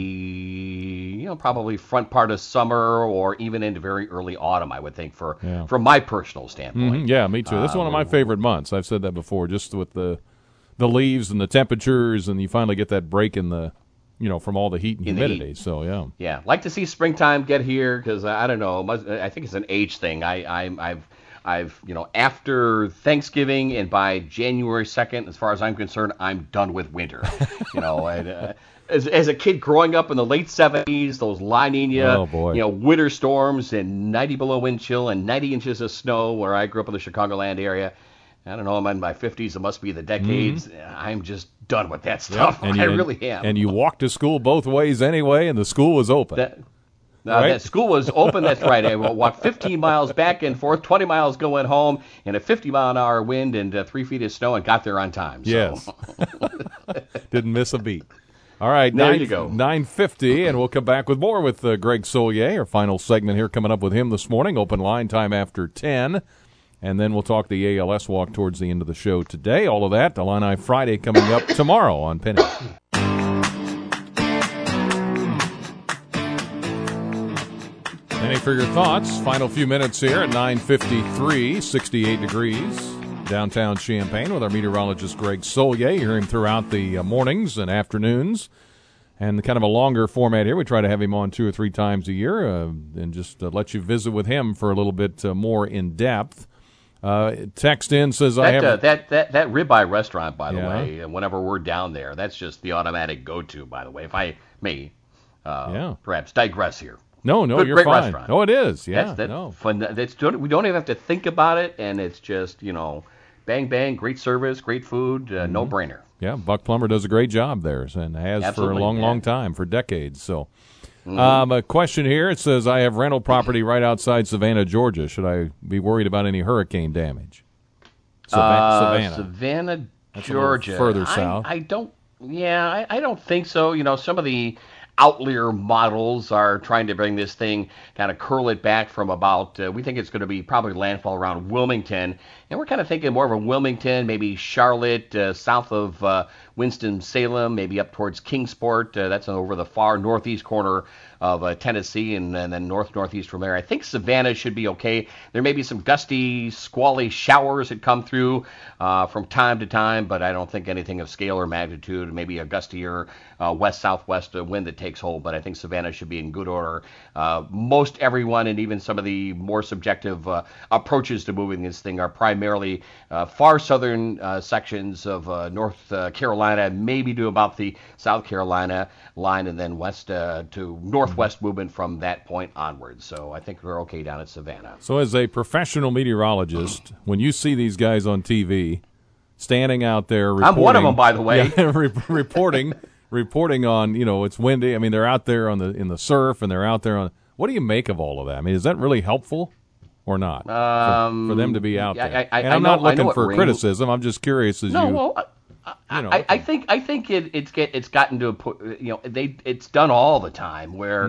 you know, probably front part of summer or even into very early autumn, I would think, for Yeah. from my personal standpoint. Mhm. Yeah, me too. This is Uh, one of my favorite months. I've said that before, just with the the leaves and the temperatures, and you finally get that break in the, you know, from all the heat and In the humidity. heat. So yeah. Yeah, like to see springtime get here because I don't know. must- I think it's an age thing. I, I I've I've you know after Thanksgiving and by January second, as far as I'm concerned, I'm done with winter. you know, and, uh, as as a kid growing up in the late seventies, those La Nina, Oh, boy. you know, winter storms and ninety below wind chill and ninety inches of snow where I grew up in the Chicagoland area. I don't know. I'm in my fifties. It must be the decades. I'm just done with that stuff. And I you, really am. And you walked to school both ways anyway, and the school was open. That, uh, Right? that school was open. That's right. I walked fifteen miles back and forth, twenty miles going home, in a fifty mile an hour wind and uh, three feet of snow, and got there on time. So. Yes. Didn't miss a beat. All right, There nine, you go. nine fifty, and we'll come back with more with uh, Greg Solier, our final segment here coming up with him this morning. Open line time after ten, and then we'll talk the A L S walk towards the end of the show today. All of that, Illini Friday coming up tomorrow on Penny. Penny for your thoughts. Final few minutes here at nine fifty-three, sixty-eight degrees. Downtown Champaign with our meteorologist Greg Solier. You hear him throughout the uh, mornings and afternoons. And kind of a longer format here. We try to have him on two or three times a year uh, and just uh, let you visit with him for a little bit uh, more in depth. Uh, text in says, I That, have... uh, that that that ribeye restaurant, by the Yeah. way, uh, whenever we're down there, that's just the automatic go-to. By the way, if I may, uh, Yeah. perhaps digress here. No, no, Good- you're great fine. restaurant. No, it is. Yeah, that's that no. fun. That's we don't even have to think about it, and it's just you know, bang bang, great service, great food, uh, Mm-hmm. no brainer. Yeah, Buck Plummer does a great job there and has for a Absolutely, long, yeah. long time, for decades. So, um, a question here. It says, I have rental property right outside Savannah, Georgia. Should I be worried about any hurricane damage? Sava- Uh, Savannah. Savannah, That's a little Georgia. further I, south. I don't. Yeah, I, I don't think so. You know, some of the outlier models are trying to bring this thing, kind of curl it back from about. Uh, we think it's going to be probably landfall around Wilmington, and we're kind of thinking more of a Wilmington, maybe Charlotte, uh, south of uh, Winston-Salem, maybe up towards Kingsport. Uh, that's over the far northeast corner of uh, Tennessee, and, and then north northeast from there. I think Savannah should be okay. There may be some gusty, squally showers that come through uh, from time to time, but I don't think anything of scale or magnitude. Maybe a gustier uh, west-southwest uh, wind that takes hold, but I think Savannah should be in good order. Uh, most everyone, and even some of the more subjective uh, approaches to moving this thing, are primarily uh, far southern uh, sections of uh, North uh, Carolina, maybe to about the South Carolina line, and then west uh, to northwest movement from that point onwards. So I think we're okay down at Savannah. So as a professional meteorologist, when you see these guys on T V standing out there reporting... I'm one of them, by the way. Yeah, re- reporting reporting on, you know, it's windy. I mean, they're out there on the in the surf, and they're out there on... What do you make of all of that? I mean, is that really helpful or not Um, for, for them to be out yeah, there? I- I- and I I'm know- not I know looking what for ring- criticism. I'm just curious as No, you... well, I, you know, I, I think I think it, it's get it's gotten to a po- you know they it's done all the time where Mm-hmm.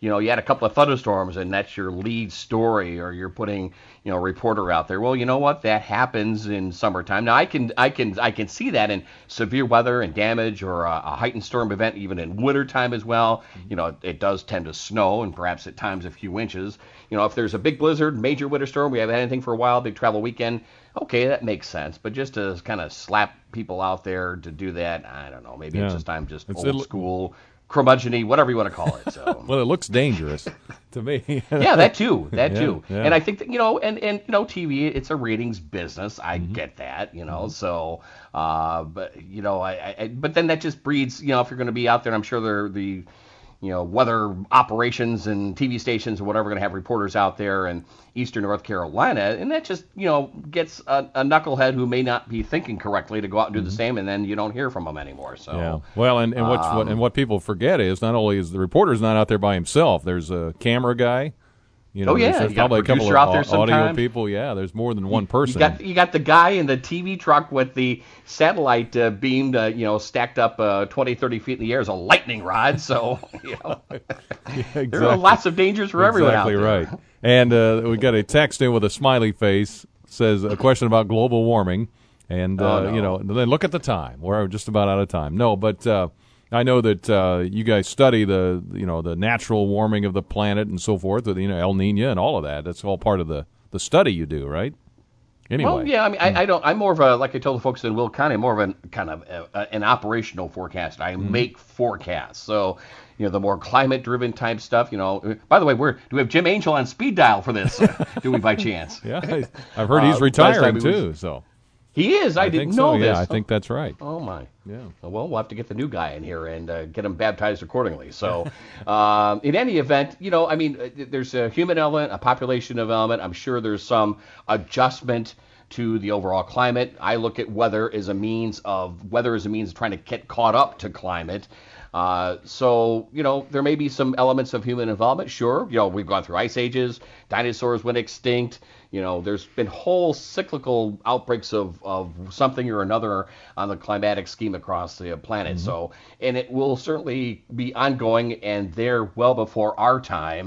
you know, you had a couple of thunderstorms and that's your lead story, or you're putting, you know, a reporter out there. Well, you know what? That happens in summertime. Now, I can I can I can see that in severe weather and damage, or a, a heightened storm event, even in wintertime as well. You know, it does tend to snow, and perhaps at times a few inches. You know, if there's a big blizzard, major winter storm, we haven't had anything for a while, big travel weekend, okay, that makes sense. But just to kind of slap people out there to do that, I don't know. Maybe Yeah. it's just I'm just It's- old it- school, curmudgeon-y, whatever you want to call it. So. Well, it looks dangerous to me. Yeah, that too, that Yeah, too. yeah. And I think that, you know, and, and you know, T V, it's a ratings business. I Mm-hmm. get that, you know. So, uh, but you know, I, I, but then that just breeds, you know, if you're going to be out there, I'm sure they're the, you know, weather operations and T V stations or whatever are going to have reporters out there in Eastern North Carolina, and that just, you know, gets a, a knucklehead who may not be thinking correctly to go out and do the same, and then you don't hear from them anymore. So. Yeah. Well, and, and what's what and what people forget is not only is the reporter's not out there by himself. There's a camera guy. You know, Oh, yeah, there's, there's you got a probably a couple of producer out there au- audio sometime. people. Yeah, there's more than one person. You got you got the guy in the T V truck with the satellite uh, beamed, uh, you know, stacked up uh, twenty, thirty feet in the air as a lightning rod. So, you know, Yeah, there are exactly. lots of dangers for everyone out Exactly there. right. And uh, we got a text in with a smiley face. Says a question about global warming, and uh, Oh, no. you know, then look at the time. We're just about out of time. No, but uh, I know that uh, you guys study the you know the natural warming of the planet and so forth. You know, El Nino and all of that. That's all part of the the study you do, right? Anyway. Well, yeah, I mean, I, I don't. I'm more of a, like I told the folks in Will County, I'm more of a kind of a, a, an operational forecast. I Mm-hmm. make forecasts. So, you know, the more climate-driven type stuff. You know, by the way, we're do we have Jim Angel on speed dial for this? do we by chance? Yeah, I- I've heard he's Uh, last time retiring he was- too. So He is. I, I didn't think know so. this. Yeah, I think that's right. Oh my. Yeah. Well, we'll have to get the new guy in here and uh, get him baptized accordingly. So, um, in any event, you know, I mean, uh, there's a human element, a population element. I'm sure there's some adjustment to the overall climate. I look at weather as a means of weather as a means of trying to get caught up to climate. Uh, so, you know, there may be some elements of human involvement. Sure, you know, we've gone through ice ages, dinosaurs went extinct. You know, there's been whole cyclical outbreaks of, of something or another on the climatic scheme across the planet. Mm-hmm. So, and it will certainly be ongoing, and they're well before our time,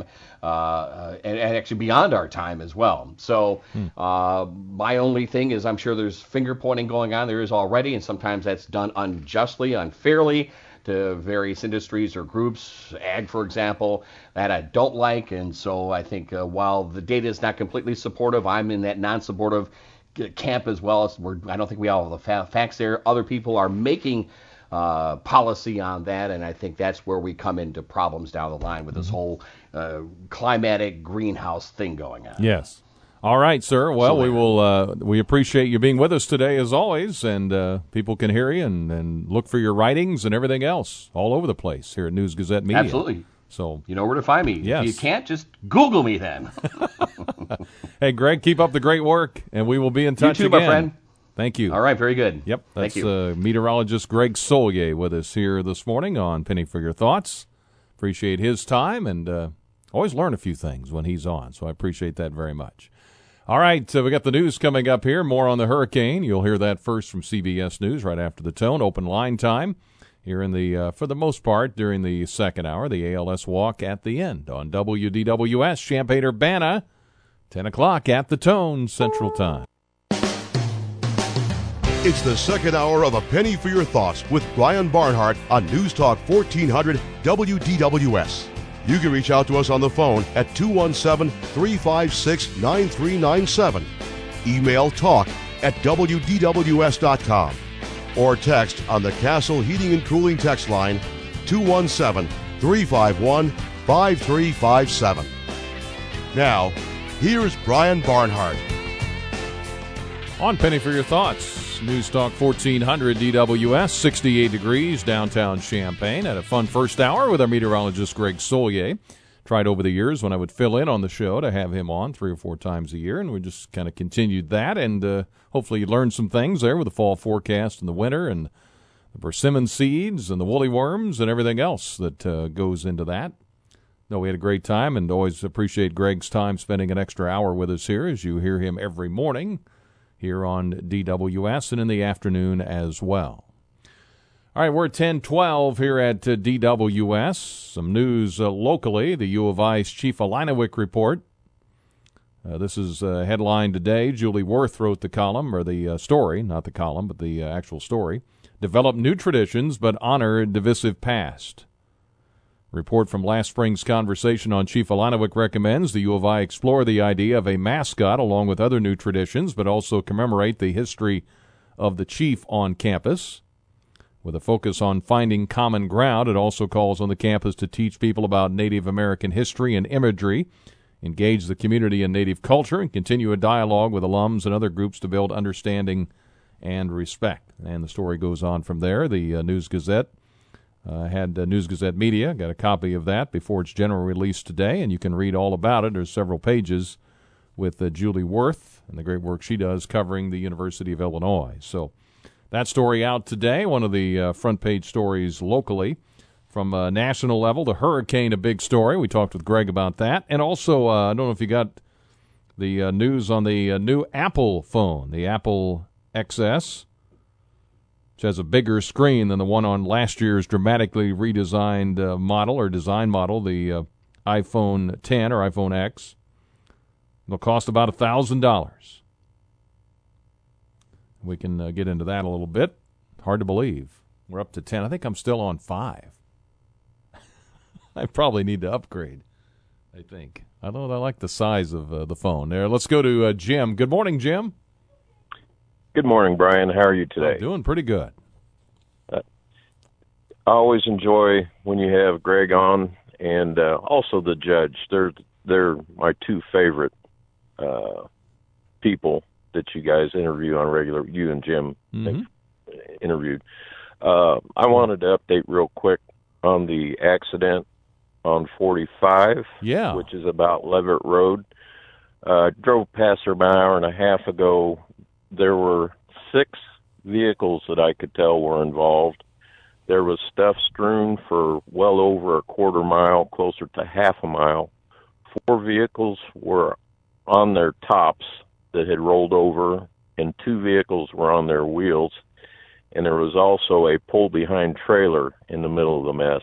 uh, and, and actually beyond our time as well. So, Hmm. uh, my only thing is I'm sure there's finger pointing going on. There is already, and sometimes that's done unjustly, unfairly, to various industries or groups, ag, for example, that I don't like. And so I think uh, while the data is not completely supportive, I'm in that non-supportive camp as well. As we're, I don't think we all have the fa- facts there. Other people are making uh, policy on that, and I think that's where we come into problems down the line with this whole uh, climatic greenhouse thing going on. Yes. All right, sir. Well, So we there. will. Uh, we appreciate you being with us today, as always, and uh, people can hear you and, and look for your writings and everything else all over the place here at News Gazette Media. Absolutely. So, You know where to find me. Yes. If you can't, just Google me then. hey, Greg, keep up the great work, and we will be in touch too, again. my friend. Thank you. All right, very good. Yep, that's Thank you. Uh, meteorologist Greg Solier with us here this morning on Penny for Your Thoughts. Appreciate his time, and uh, always learn a few things when he's on, so I appreciate that very much. All right, so we got the news coming up here. More on the hurricane. You'll hear that first from C B S News right after the tone. Open line time here in the, uh, for the most part, during the second hour. The A L S walk at the end on W D W S Champaign-Urbana, ten o'clock at the tone Central Time. It's the second hour of A Penny for Your Thoughts with Brian Barnhart on News Talk fourteen hundred W D W S. You can reach out to us on the phone at two one seven, three five six, nine three nine seven. Email talk at W D W S dot com. Or text on the Castle Heating and Cooling text line two one seven, three five one, five three five seven. Now, here's Brian Barnhart. On Penny for Your Thoughts, News Talk fourteen hundred D W S, sixty-eight degrees, downtown Champaign. Had a fun first hour with our meteorologist Greg Solier. Tried over the years when I would fill in on the show to have him on three or four times a year, and we just kind of continued that, and uh, hopefully you learned some things there with the fall forecast in the winter, and the persimmon seeds, and the woolly worms, and everything else that uh, goes into that. No, we had a great time, and always appreciate Greg's time spending an extra hour with us here, as you hear him every morning here on D W S and in the afternoon as well. All right, we're at ten twelve here at uh, D W S. Some news uh, locally. The U of I's Chief Illiniwek report. Uh, this is a headline today. Julie Worth wrote the column, or the uh, story, not the column, but the uh, actual story. Develop new traditions, but honor divisive past. Report from last spring's conversation on Chief Illiniwek recommends the U of I explore the idea of a mascot along with other new traditions, but also commemorate the history of the chief on campus. With a focus on finding common ground, it also calls on the campus to teach people about Native American history and imagery, engage the community in Native culture, and continue a dialogue with alums and other groups to build understanding and respect. And the story goes on from there. The uh, News Gazette Uh, had uh, News Gazette Media, got a copy of that before its general release today, and you can read all about it. There's several pages with uh, Julie Worth and the great work she does covering the University of Illinois. So that story out today, one of the uh, front page stories locally. From a national level, the hurricane, a big story. We talked with Greg about that. And also, uh, I don't know if you got the uh, news on the uh, new Apple phone, the Apple X S, which has a bigger screen than the one on last year's dramatically redesigned uh, model or design model, the uh, iPhone ten or iPhone X. It'll cost about one thousand dollars. We can uh, get into that a little bit. Hard to believe. We're up to ten. I think I'm still on five. I probably need to upgrade, I think. I don't know. I like the size of uh, the phone. There. Let's go to uh, Jim. Good morning, Jim. Good morning, Brian. How are you today? I'm doing pretty good. Uh, I always enjoy when you have Greg on, and uh, also the judge. They're they're my two favorite uh, people that you guys interview on regular. You and Jim Mm-hmm. interviewed. Uh, I wanted to update real quick on the accident on forty-five, Yeah. which is about Leverett Road. Uh, drove past there about an hour and a half ago. There were six vehicles that I could tell were involved. There was stuff strewn for well over a quarter mile, closer to half a mile. Four vehicles were on their tops that had rolled over, and two vehicles were on their wheels. And there was also a pull-behind trailer in the middle of the mess.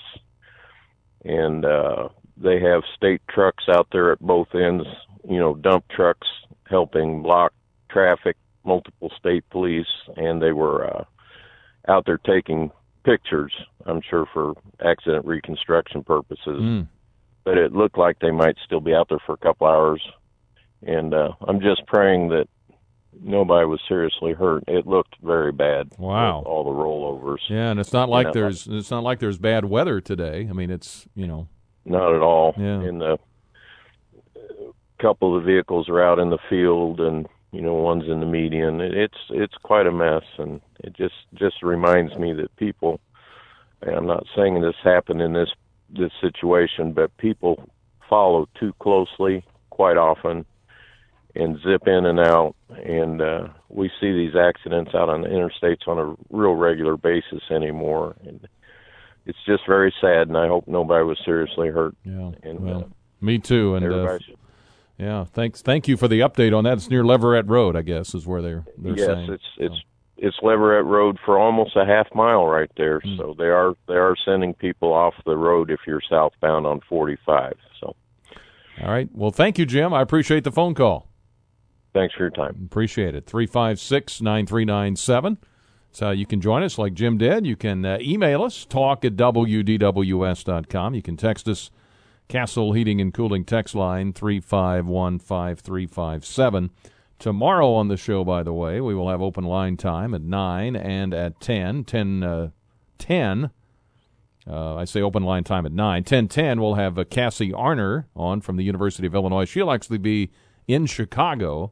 And uh, they have state trucks out there at both ends, you know, dump trucks helping block traffic, multiple state police, and they were uh, out there taking pictures, I'm sure for accident reconstruction purposes. Mm. But it looked like they might still be out there for a couple hours. And uh, I'm just praying that nobody was seriously hurt. It looked very bad. Wow. With all the rollovers. Yeah, and it's not like You know, there's it's not like there's bad weather today. I mean, it's, you know. Not at all. Yeah. And the couple of the vehicles are out in the field, and you know, one's in the median. It, it's it's quite a mess, and it just just reminds me that people. And I'm not saying this happened in this this situation, but people follow too closely quite often and zip in and out, and uh, we see these accidents out on the interstates on a real regular basis anymore, and it's just very sad, and I hope nobody was seriously hurt. Yeah, and, well, uh, me too, and uh, everybody should- yeah, thanks, thank you for the update on that. It's near Leverett Road, I guess, is where they're they're yes, saying. it's it's it's Leverett Road for almost a half mile right there. Mm. So they are they are sending people off the road if you're southbound on forty-five. So, all right, well, thank you, Jim. I appreciate the phone call. thanks for your time. Appreciate it. three five six, nine three nine seven. That's how you can join us like Jim did. You can uh, email us, talk at W D W S dot com. You can text us, Castle Heating and Cooling text line, three five one, five three five seven. Tomorrow on the show, by the way, we will have open line time at nine and at ten. ten, uh, ten uh, I say open line time at nine. ten ten, we'll have uh, Cassie Arner on from the University of Illinois. She'll actually be in Chicago,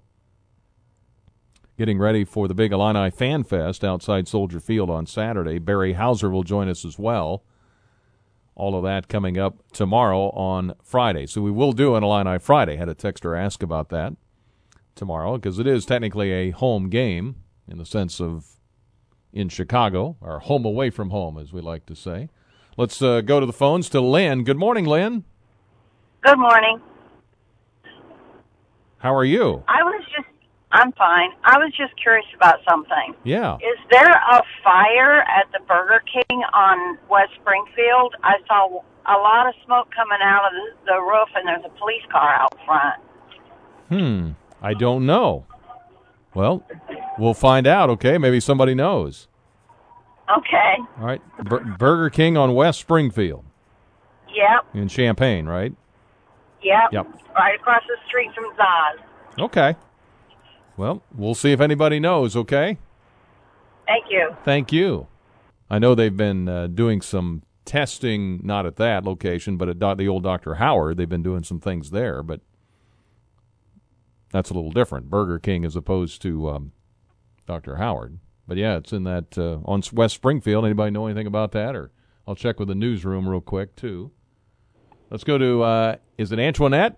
getting ready for the big Illini Fan Fest outside Soldier Field on Saturday. Barry Hauser will join us as well. All of that coming up tomorrow on Friday. So we will do an Illini Friday. Had a texter ask about that tomorrow because it is technically a home game in the sense of in Chicago, or home away from home, as we like to say. Let's uh, go to the phones to Lynn. Good morning, Lynn. Good morning. How are you? I was just I'm fine. I was just curious about something. Yeah. Is there a fire at the Burger King on West Springfield? I saw a lot of smoke coming out of the, the roof, and there's a police car out front. Hmm. I don't know. Well, we'll find out, okay? Maybe somebody knows. Okay. All right. Bur- Burger King on West Springfield. Yep. In Champaign, right? Yep. Yep. Right across the street from Zaz. Okay. Well, we'll see if anybody knows, okay? Thank you. Thank you. I know they've been uh, doing some testing, not at that location, but at Do- the old Doctor Howard. They've been doing some things there, but that's a little different. Burger King as opposed to um, Doctor Howard. But, yeah, it's in that uh, on West Springfield. Anybody know anything about that? Or I'll check with the newsroom real quick, too. Let's go to, uh, is it Antoinette?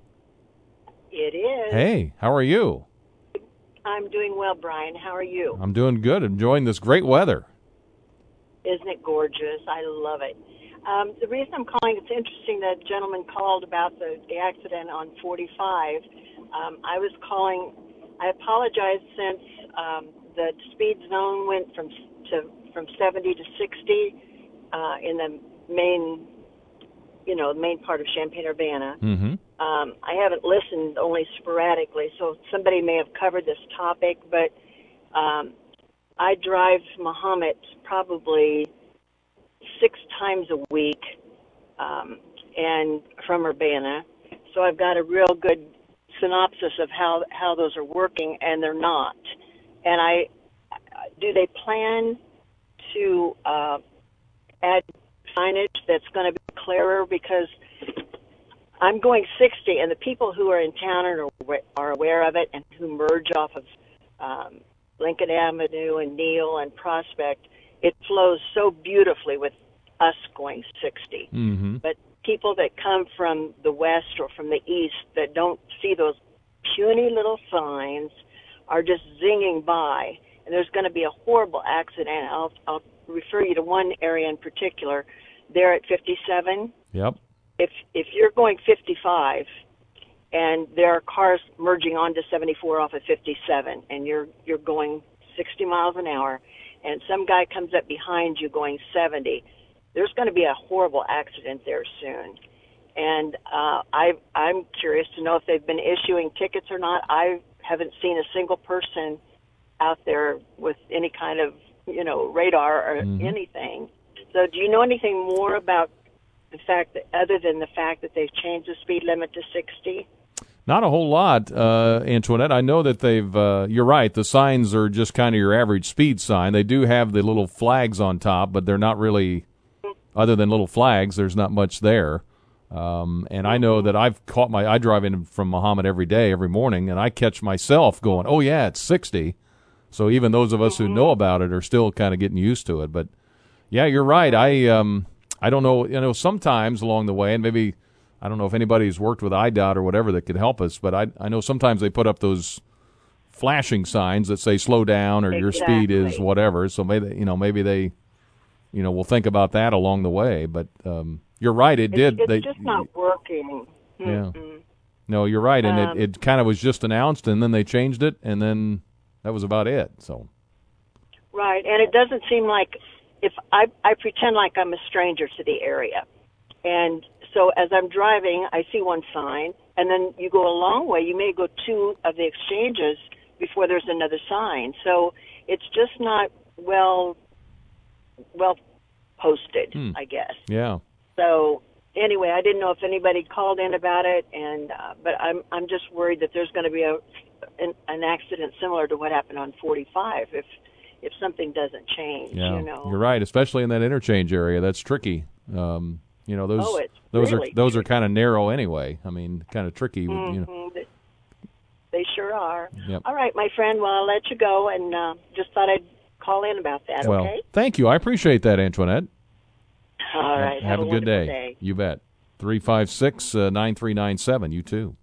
It is. Hey, how are you? I'm doing well, Brian. How are you? I'm doing good. Enjoying this great weather. Isn't it gorgeous? I love it. Um, the reason I'm calling, it's interesting that a gentleman called about the, the accident on forty-five. Um, I was calling, I apologize since um, the speed zone went from to from seventy to sixty uh, in the main, you know, the main part of Champaign-Urbana. Mm-hmm. Um, I haven't listened, only sporadically, so somebody may have covered this topic, but um, I drive Mahomet probably six times a week um, and from Urbana, so I've got a real good synopsis of how, how those are working, and they're not. And I do they plan to uh, add signage that's going to be clearer? Because I'm going sixty, and the people who are in town are, are aware of it and who merge off of um, Lincoln Avenue and Neal and Prospect, it flows so beautifully with us going sixty. Mm-hmm. But people that come from the west or from the east that don't see those puny little signs are just zinging by, and there's going to be a horrible accident. I'll, I'll refer you to one area in particular. There at fifty-seven. Yep. If if you're going fifty-five and there are cars merging onto seventy-four off of fifty-seven, and you're you're going sixty miles an hour, and some guy comes up behind you going seventy, there's going to be a horrible accident there soon. And uh, I I'm curious to know if they've been issuing tickets or not. I haven't seen a single person out there with any kind of you know radar or mm-hmm. anything. So do you know anything more about the fact that, other than the fact that they've changed the speed limit to sixty? Not a whole lot, uh, Antoinette. I know that they've, uh, you're right, the signs are just kind of your average speed sign. They do have the little flags on top, but they're not really, other than little flags, there's not much there. Um, and I know that I've caught my, I drive in from Mahomet every day, every morning, and I catch myself going, oh yeah, it's sixty. So even those of us who know about it are still kind of getting used to it. But yeah, you're right. I, um, I don't know, you know, sometimes along the way, and maybe, I don't know if anybody's worked with I D O T or whatever that could help us, but I I know sometimes they put up those flashing signs that say slow down or Exactly. your speed is whatever. So maybe, you know, maybe they, you know, will think about that along the way. But um, you're right, it It's, did. it's they, just not working. Yeah. Mm-mm. No, you're right, and Um, it, it kind of was just announced, and then they changed it, and then that was about it. So Right, and it doesn't seem like, if I, I pretend like I'm a stranger to the area, and so as I'm driving, I see one sign, and then you go a long way, you may go two of the exchanges before there's another sign. So it's just not well well posted, Hmm. I guess. yeah, So anyway, I didn't know if anybody called in about it, and uh, but I'm I'm just worried that there's going to be a an, an accident similar to what happened on forty-five if if something doesn't change. yeah, You know, you're right, especially in that interchange area. That's tricky. Um, you know, those Oh, it's those really are those are tricky. kind of narrow anyway. I mean, kind of tricky. With, you know, Mhm. They- They sure are. Yep. All right, my friend. Well, I'll let you go, and uh, just thought I'd call in about that. well, Okay. thank you. I appreciate that, Antoinette. All right. Have, Have, a good wonderful day. day. You bet. three five six, nine three nine seven. You too.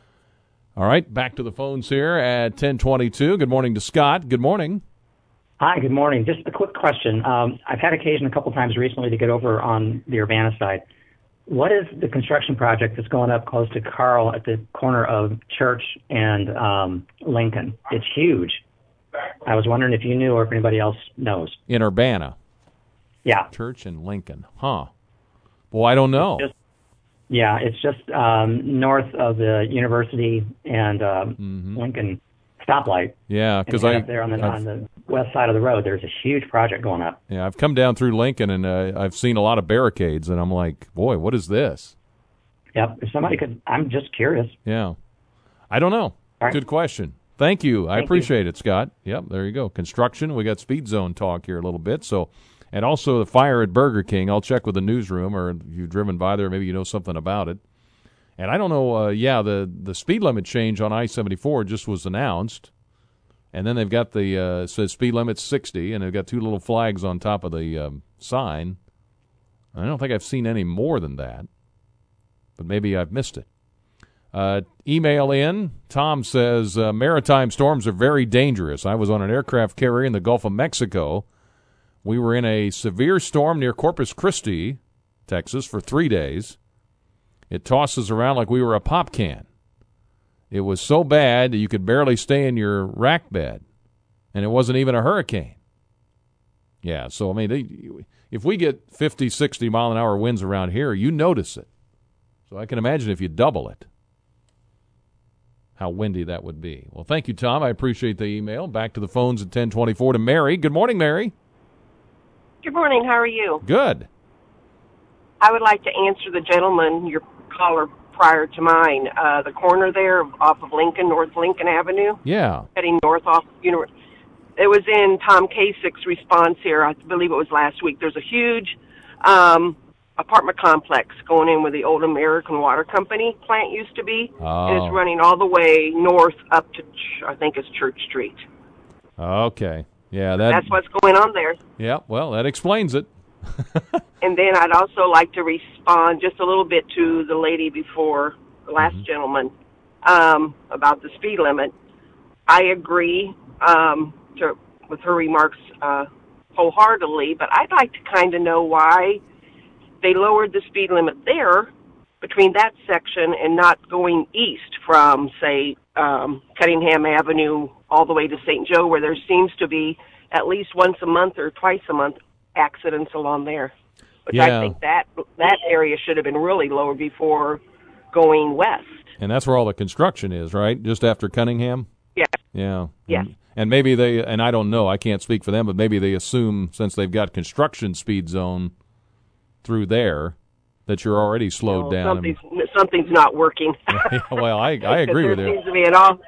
All right, back to the phones here at ten twenty-two. Good morning to Scott. Good morning. Hi, good morning. Just a quick question. Um, I've had occasion a couple times recently to get over on the Urbana side. what is the construction project that's going up close to Carl at the corner of Church and um, Lincoln? It's huge. I was wondering if you knew or if anybody else knows. In Urbana. Yeah. Church and Lincoln. Huh. Well, I don't know. It's just, yeah, it's just um, north of the University and um, mm-hmm. Lincoln stoplight. Yeah, because I up there on the, on the west side of the road, there's a huge project going up. Yeah, I've come down through Lincoln and uh, I've seen a lot of barricades, and I'm like, boy, what is this? Yep. If somebody could, I'm just curious. Yeah, I don't know. Right. Good question. Thank you. I Thank appreciate you. it, Scott. Yep, there you go. Construction. We got speed zone talk here a little bit. So, and also the fire at Burger King. I'll check with the newsroom, or if you've driven by there, maybe you know something about it. And I don't know. Uh, yeah, the the speed limit change on I seventy-four just was announced. And then they've got the, uh, says speed limit sixty, and they've got two little flags on top of the um, sign. I don't think I've seen any more than that, but maybe I've missed it. Uh, email in, Tom says, uh, maritime storms are very dangerous. I was on an aircraft carrier in the Gulf of Mexico. We were in a severe storm near Corpus Christi, Texas, for three days. It tosses around like we were a pop can. It was so bad that you could barely stay in your rack bed, and it wasn't even a hurricane. Yeah, so, I mean, they, if we get fifty, sixty mile an hour winds around here, you notice it. So I can imagine if you double it, how windy that would be. Well, thank you, Tom. I appreciate the email. Back to the phones at ten twenty-four to Mary. Good morning, Mary. Good morning. How are you? Good. I would like to answer the gentleman, your caller prior to mine, uh, the corner there off of Lincoln, North Lincoln Avenue. Yeah. Heading north off University. It was in Tom Kasich's response here. I believe it was last week. There's a huge um, apartment complex going in where the old American Water Company plant used to be. Oh. And it's running all the way north up to, I think it's Church Street. Okay. Yeah, that, That's what's going on there. Yeah, well, that explains it. And then I'd also like to respond just a little bit to the lady before, the last mm-hmm. gentleman, um, about the speed limit. I agree um, to, with her remarks uh, wholeheartedly, but I'd like to kind of know why they lowered the speed limit there between that section and not going east from, say, um, Cunningham Avenue all the way to Saint Joe, where there seems to be at least once a month or twice a month accidents along there. Which yeah. I think that that area should have been really lower before going west. And that's where all the construction is, right? Just after Cunningham? Yeah. Yeah. Yeah. And, and maybe they, and I don't know, I can't speak for them, but maybe they assume since they've got construction speed zone through there that you're already slowed no, down. Something's, something's not working. Well, I, I agree with there you. Seems to be an all,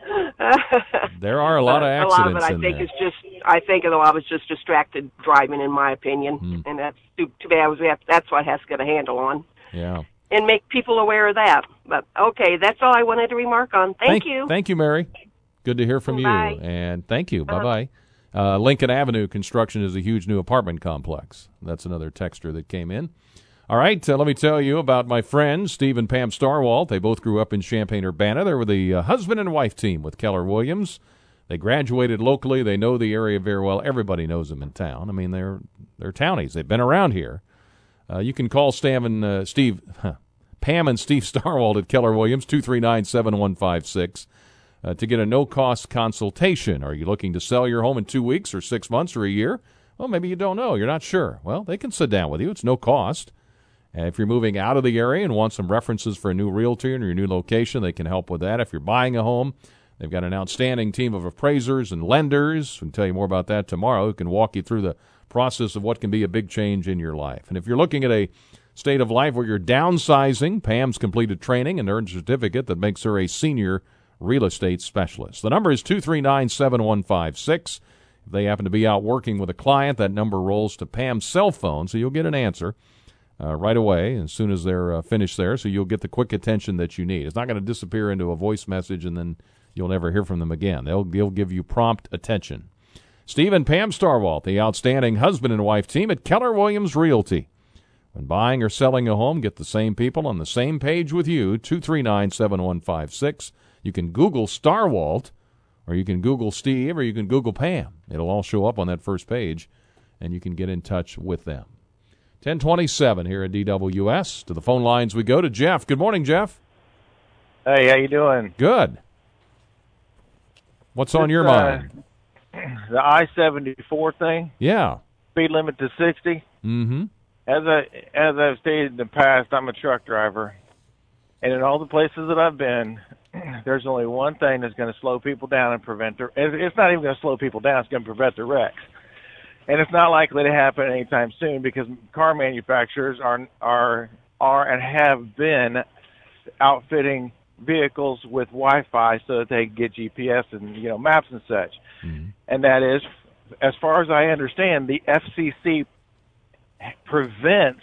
there are a lot of accidents a lot of it, I in think there. it's just, I think a lot of it's just distracted driving, in my opinion, hmm. and that's too, too bad. We have, that's what has to get a handle on. Yeah. And make people aware of that. But okay, that's all I wanted to remark on. Thank, thank you. Thank you, Mary. Good to hear from Bye. you. And thank you. Uh-huh. Bye bye. Uh, Lincoln Avenue construction is a huge new apartment complex. That's another texter that came in. All right, uh, let me tell you about my friends, Steve and Pam Starwalt. They both grew up in Champaign-Urbana. They were the uh, husband and wife team with Keller Williams. They graduated locally. They know the area very well. Everybody knows them in town. I mean, they're they're townies. They've been around here. Uh, you can call Stan and, uh, Steve, huh, Pam and Steve Starwalt at Keller Williams, two three nine, seven one five six, uh, to get a no-cost consultation. Are you looking to sell your home in two weeks or six months or a year? Well, maybe you don't know. You're not sure. Well, they can sit down with you. It's no cost. And if you're moving out of the area and want some references for a new realtor in your new location, they can help with that. If you're buying a home, they've got an outstanding team of appraisers and lenders. We can tell you more about that tomorrow. Who can walk you through the process of what can be a big change in your life. And if you're looking at a state of life where you're downsizing, Pam's completed training and earned a certificate that makes her a senior real estate specialist. The number is two three nine, seven one five six. If they happen to be out working with a client, that number rolls to Pam's cell phone, so you'll get an answer Uh, right away as soon as they're uh, finished there, so you'll get the quick attention that you need. It's not going to disappear into a voice message and then you'll never hear from them again. They'll, they'll give you prompt attention. Steve and Pam Starwalt, the outstanding husband and wife team at Keller Williams Realty. When buying or selling a home, get the same people on the same page with you, two three nine, seven one five six. You can Google Starwalt, or you can Google Steve, or you can Google Pam. It'll all show up on that first page, and you can get in touch with them. ten twenty-seven here at D W S. To the phone lines we go to Jeff. Good morning, Jeff. Hey, how you doing? Good. What's on This, your uh, mind? The I seventy-four thing, Yeah. speed limit to sixty. Mm-hmm. As I as I've stated in the past, I'm a truck driver, and in all the places that I've been, there's only one thing that's going to slow people down and prevent their. It's not even going to slow people down; it's going to prevent the wrecks. And it's not likely to happen anytime soon because car manufacturers are are are and have been outfitting vehicles with Wi-Fi so that they can get G P S and you know maps and such. Mm-hmm. And that is, as far as I understand, the F C C prevents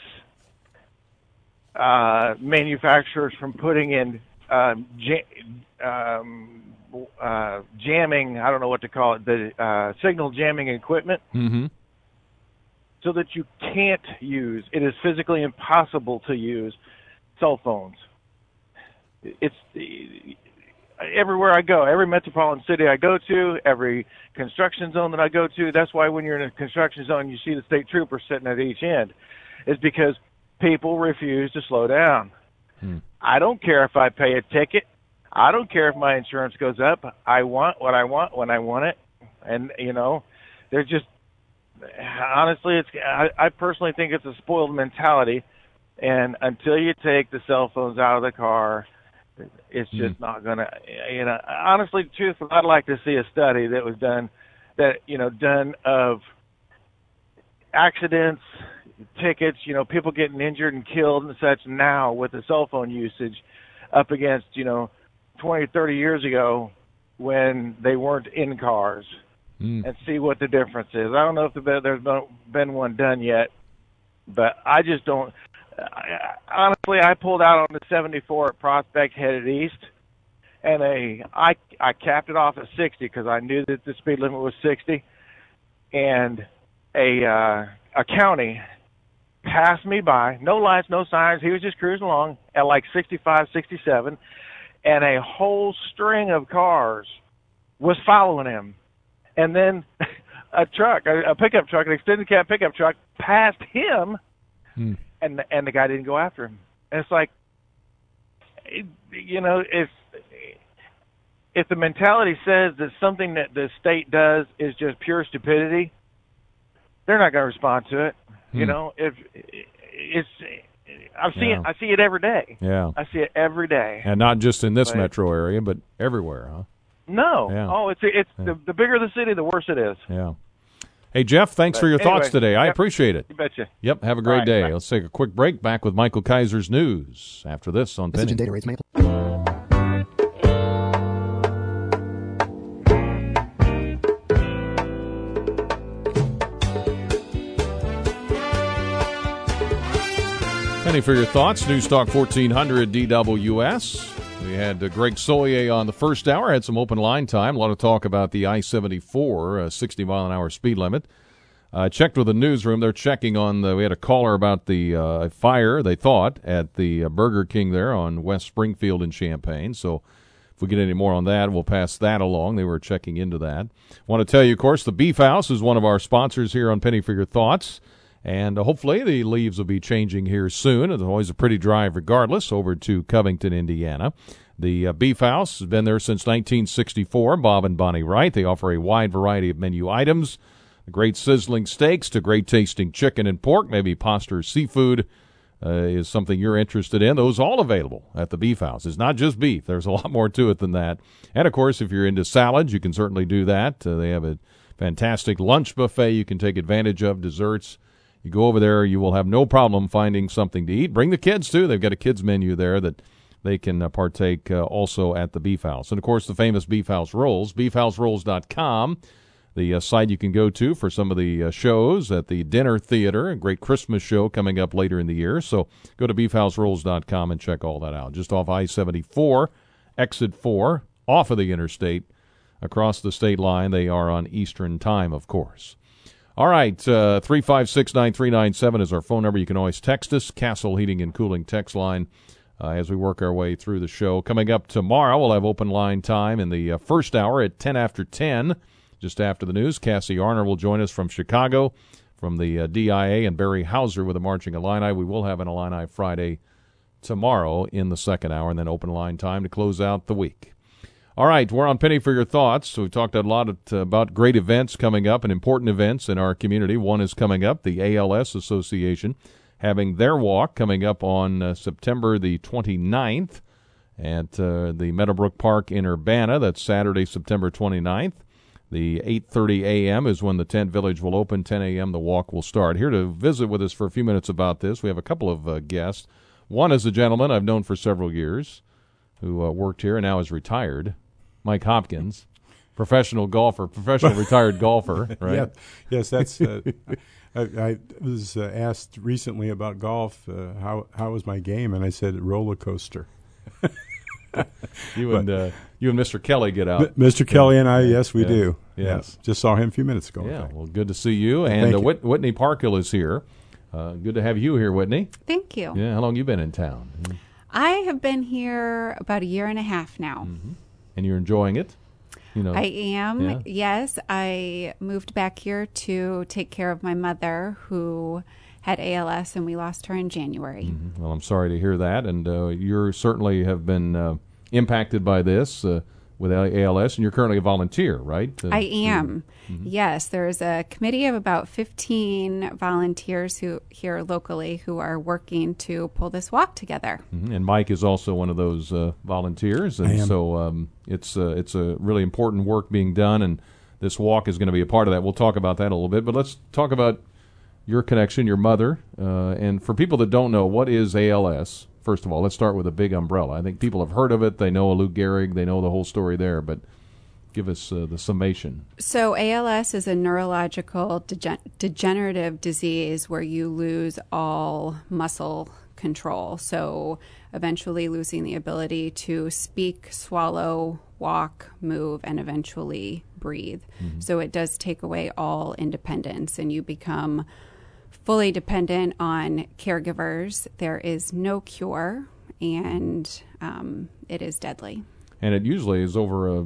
uh, manufacturers from putting in um, ja- um, uh, jamming, I don't know what to call it, the uh, signal jamming equipment, mm-hmm. so that you can't use, it is physically impossible to use cell phones. It's everywhere I go, every metropolitan city I go to, every construction zone that I go to, that's why when you're in a construction zone, you see the state troopers sitting at each end. It's because people refuse to slow down. Hmm. I don't care if I pay a ticket. I don't care if my insurance goes up. I want what I want when I want it. And, you know, there's just, honestly, it's. I, I personally think it's a spoiled mentality. And until you take the cell phones out of the car, it's just mm. not going to, you know, honestly, the truth, I'd like to see a study that was done, that, you know, done of accidents, tickets, you know, people getting injured and killed and such now with the cell phone usage up against, you know, twenty, thirty years ago when they weren't in cars mm. and see what the difference is. I don't know if there's been one done yet, but I just don't. I, honestly, I pulled out on the seventy-four at Prospect headed east, and a I I capped it off at sixty because I knew that the speed limit was sixty, and a uh, a county passed me by, no lights, no signs. He was just cruising along at like sixty-five, sixty-seven, and a whole string of cars was following him, and then a truck, a, a pickup truck, an extended cab pickup truck, passed him. Hmm. And the, and the guy didn't go after him. And it's like, it, you know, if if the mentality says that something that the state does is just pure stupidity, they're not going to respond to it. Hmm. You know, if it's, I've seen yeah. it, I see it every day. Yeah, I see it every day. And not just in this but, metro area, but everywhere, huh? No. Yeah. Oh, it's it's yeah. the, the bigger the city, the worse it is. Yeah. Hey, Jeff, thanks but for your anyway, thoughts today. I yep, appreciate it. You betcha. Yep, have a great right, day. bye. Let's take a quick break. Back with Michael Kaiser's news after this on Penny. Data rates may Penny for your thoughts. News Talk fourteen hundred D W S. We had uh, Greg Solier on the first hour, had some open line time, a lot of talk about the I seventy-four, uh, sixty mile an hour speed limit. I uh, checked with the newsroom. They're checking on the, we had a caller about the uh, fire, they thought, at the uh, Burger King there on West Springfield in Champaign. So if we get any more on that, we'll pass that along. They were checking into that. Want to tell you, of course, the Beef House is one of our sponsors here on Penny for Your Thoughts. And uh, hopefully the leaves will be changing here soon. It's always a pretty drive regardless over to Covington, Indiana. The uh, Beef House has been there since nineteen sixty-four. Bob and Bonnie Wright. They offer a wide variety of menu items. Great sizzling steaks to great tasting chicken and pork. Maybe pasta or seafood uh, is something you're interested in. Those all available at the Beef House. It's not just beef. There's a lot more to it than that. And, of course, if you're into salads, you can certainly do that. Uh, they have a fantastic lunch buffet you can take advantage of, desserts. You go over there, you will have no problem finding something to eat. Bring the kids, too. They've got a kids menu there that they can uh, partake uh, also at the Beef House. And, of course, the famous Beef House Rolls, beef house rolls dot com, the uh, site you can go to for some of the uh, shows at the Dinner Theater, a great Christmas show coming up later in the year. So go to beef house rolls dot com and check all that out. Just off I seventy-four, exit four, off of the interstate, across the state line. They are on Eastern Time, of course. All right, uh, three five six, nine three nine seven is our phone number. You can always text us, Castle Heating and Cooling text line, uh, as we work our way through the show. Coming up tomorrow, we'll have open line time in the uh, first hour at ten after ten, just after the news. Cassie Arner will join us from Chicago from the uh, D I A and Barry Hauser with the Marching Illini. We will have an Illini Friday tomorrow in the second hour, and then open line time to close out the week. All right, we're on Penny for Your Thoughts. So we've talked a lot of, uh, about great events coming up and important events in our community. One is coming up, the A L S Association having their walk coming up on uh, September the twenty-ninth at uh, the Meadowbrook Park in Urbana. That's Saturday, September twenty-ninth. The eight thirty a.m. is when the Tent Village will open. ten a.m. the walk will start. Here to visit with us for a few minutes about this, we have a couple of uh, guests. One is a gentleman I've known for several years who uh, worked here and now is retired, Mike Hopkins, professional golfer, professional retired golfer, right? Yeah, yes, that's. Uh, I, I was uh, asked recently about golf. Uh, how how was my game? And I said roller coaster. you and but, uh, you and Mister Kelly get out. Mister Kelly and I, yes, we yeah. do. Yes. yes, just saw him a few minutes ago. Yeah, well, good to see you. And uh, you. Whit- Whitney Parkhill is here. Uh, good to have you here, Whitney. Thank you. Yeah, how long you been in town? I have been here about a year and a half now. Mm-hmm. And you're enjoying it? You know, I am, yeah. yes. I moved back here to take care of my mother who had A L S, and we lost her in January. Mm-hmm. Well, I'm sorry to hear that, and uh, you certainly have been uh, impacted by this uh, with A L S, and you're currently a volunteer, right? Uh, I am, mm-hmm. yes. There's a committee of about fifteen volunteers who here locally who are working to pull this walk together. Mm-hmm. And Mike is also one of those uh, volunteers, and I am. so um, it's uh, it's a really important work being done, and this walk is going to be a part of that. We'll talk about that a little bit, but let's talk about your connection, your mother, uh, and for people that don't know, what is A L S? First of all, let's start with a big umbrella. I think people have heard of it. They know Lou Gehrig. They know the whole story there, but give us uh, the summation. So A L S is a neurological degen- degenerative disease where you lose all muscle control. So eventually losing the ability to speak, swallow, walk, move, and eventually breathe. Mm-hmm. So it does take away all independence, and you become fully dependent on caregivers. There is no cure, and um, it is deadly. And it usually is over a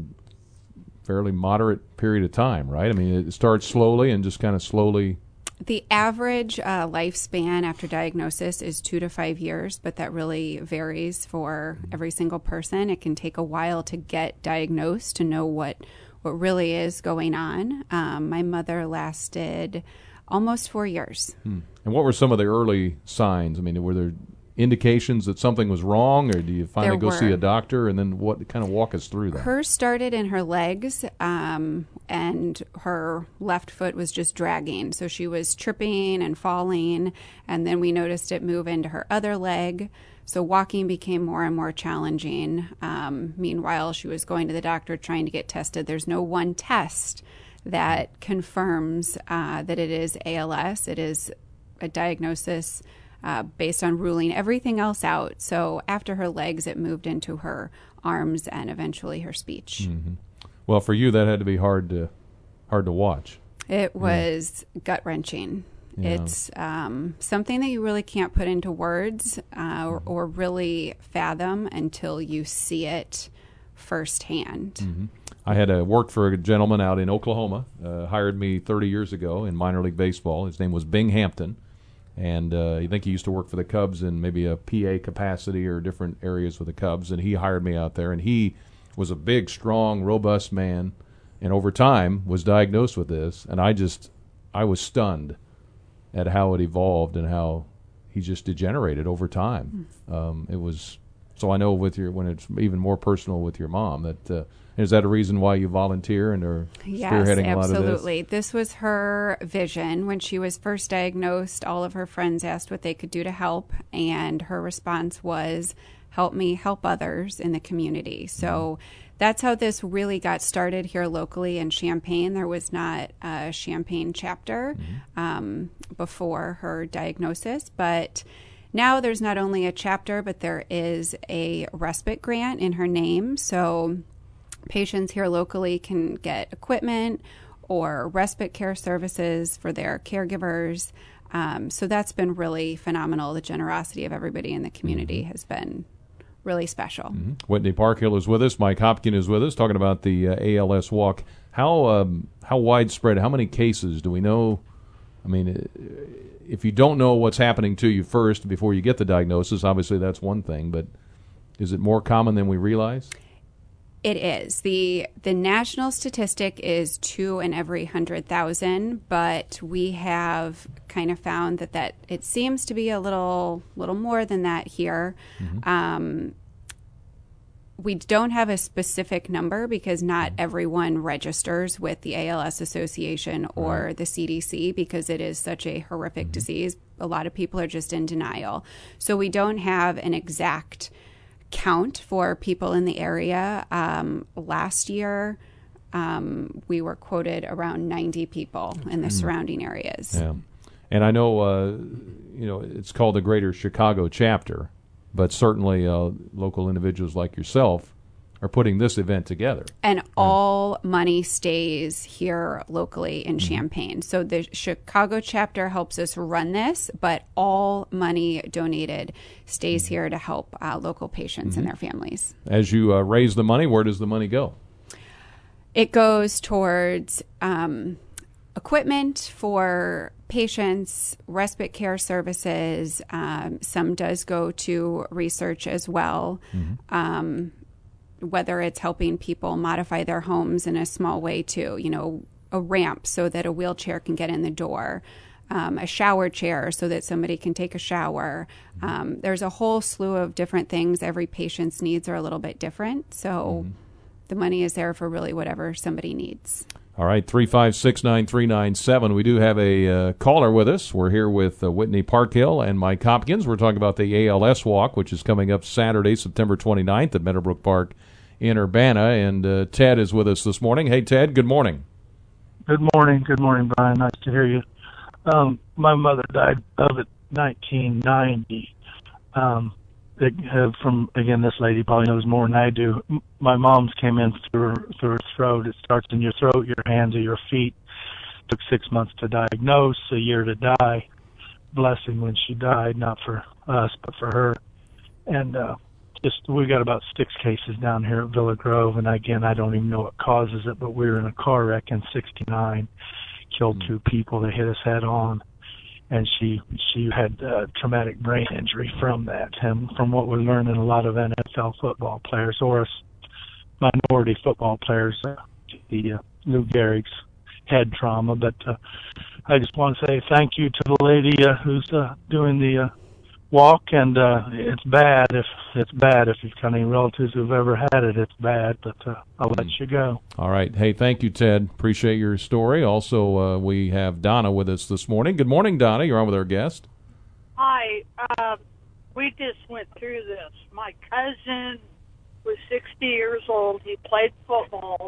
fairly moderate period of time, right? I mean, it starts slowly and just kind of slowly. The average uh, lifespan after diagnosis is two to five years, but that really varies for every single person. It can take a while to get diagnosed, to know what, what really is going on. Um, my mother lasted almost four years. Hmm. And what were some of the early signs? I mean, were there indications that something was wrong, or do you finally There go were. see a doctor? And then what kind of walk us through that? Hers started in her legs, um, and her left foot was just dragging. So she was tripping and falling, and then we noticed it move into her other leg. So walking became more and more challenging. Um, meanwhile, she was going to the doctor trying to get tested. There's no one test that confirms uh, that it is A L S. It is a diagnosis uh, based on ruling everything else out. So after her legs, it moved into her arms and eventually her speech. Mm-hmm. Well, for you, that had to be hard to hard to watch. It was yeah. gut-wrenching. Yeah. It's um, something that you really can't put into words uh, or, or really fathom until you see it firsthand. Mm-hmm. I had uh, worked for a gentleman out in Oklahoma, uh, hired me thirty years ago in minor league baseball. His name was Bing Hampton, and uh, I think he used to work for the Cubs in maybe a P A capacity or different areas with the Cubs, and he hired me out there, and he was a big, strong, robust man, and over time was diagnosed with this, and I just, I was stunned at how it evolved and how he just degenerated over time. Mm. Um, it was, so I know with your, when it's even more personal with your mom, that uh, is that a reason why you volunteer and are yes, spearheading a lot of this? Absolutely. This was her vision. When she was first diagnosed, all of her friends asked what they could do to help, and her response was, help me help others in the community. So mm-hmm. that's how this really got started here locally in Champaign. There was not a Champaign chapter mm-hmm. um, before her diagnosis, but now there's not only a chapter, but there is a respite grant in her name. So patients here locally can get equipment or respite care services for their caregivers. Um, so that's been really phenomenal. The generosity of everybody in the community mm-hmm. has been really special. Mm-hmm. Whitney Parkhill is with us. Mike Hopkins is with us, talking about the uh, A L S walk. How um, how widespread, how many cases do we know I mean, if you don't know what's happening to you first before you get the diagnosis, obviously that's one thing, but is it more common than we realize? It is. The the national statistic is two in every one hundred thousand, but we have kind of found that, that it seems to be a little little more than that here. Mm-hmm. Um, we don't have a specific number because not everyone registers with the A L S Association or right. the C D C because it is such a horrific mm-hmm. disease. A lot of people are just in denial. So we don't have an exact count for people in the area. Um, last year, um, we were quoted around ninety people in the mm. surrounding areas. Yeah, and I know, uh, you know, it's called the Greater Chicago Chapter, but certainly uh, local individuals like yourself are putting this event together. And right. all money stays here locally in mm-hmm. Champaign. So the Chicago chapter helps us run this, but all money donated stays mm-hmm. here to help uh, local patients mm-hmm. and their families. As you uh, raise the money, where does the money go? It goes towards um, equipment for patients, respite care services. Um, some does go to research as well. Mm-hmm. Um, whether it's helping people modify their homes in a small way too, you know, a ramp so that a wheelchair can get in the door, um, a shower chair so that somebody can take a shower. Um, there's a whole slew of different things. Every patient's needs are a little bit different. So mm-hmm. the money is there for really whatever somebody needs. All right, three five six, nine three nine seven. We do have a uh, caller with us. We're here with uh, Whitney Parkhill and Mike Hopkins. We're talking about the A L S Walk, which is coming up Saturday, September twenty-ninth at Meadowbrook Park in Urbana, and uh, Ted is with us this morning. Hey, Ted, good morning. Good morning. Good morning, Brian. Nice to hear you. Um, my mother died of it nineteen ninety. Um, it, uh, from, again, this lady probably knows more than I do. M- my mom's came in through her, through her throat. It starts in your throat, your hands, or your feet. Took six months to diagnose, a year to die. Blessing when she died, not for us, but for her. And, uh, Just, we got about six cases down here at Villa Grove, and again, I don't even know what causes it, but we were in a car wreck in sixty-nine, killed two people. They hit us head on, and she she had uh, traumatic brain injury from that. And from what we're learning, a lot of N F L football players or minority football players, uh, the uh, Lou Gehrig's head trauma. But uh, I just want to say thank you to the lady uh, who's uh, doing the uh, walk, and uh, it's bad if it's bad if you've got any relatives who've ever had it. It's bad, but uh, I'll let you go. All right. Hey, thank you, Ted. Appreciate your story. Also, uh, we have Donna with us this morning. Good morning, Donna. You're on with our guest. Hi. Uh, we just went through this. My cousin was sixty years old. He played football,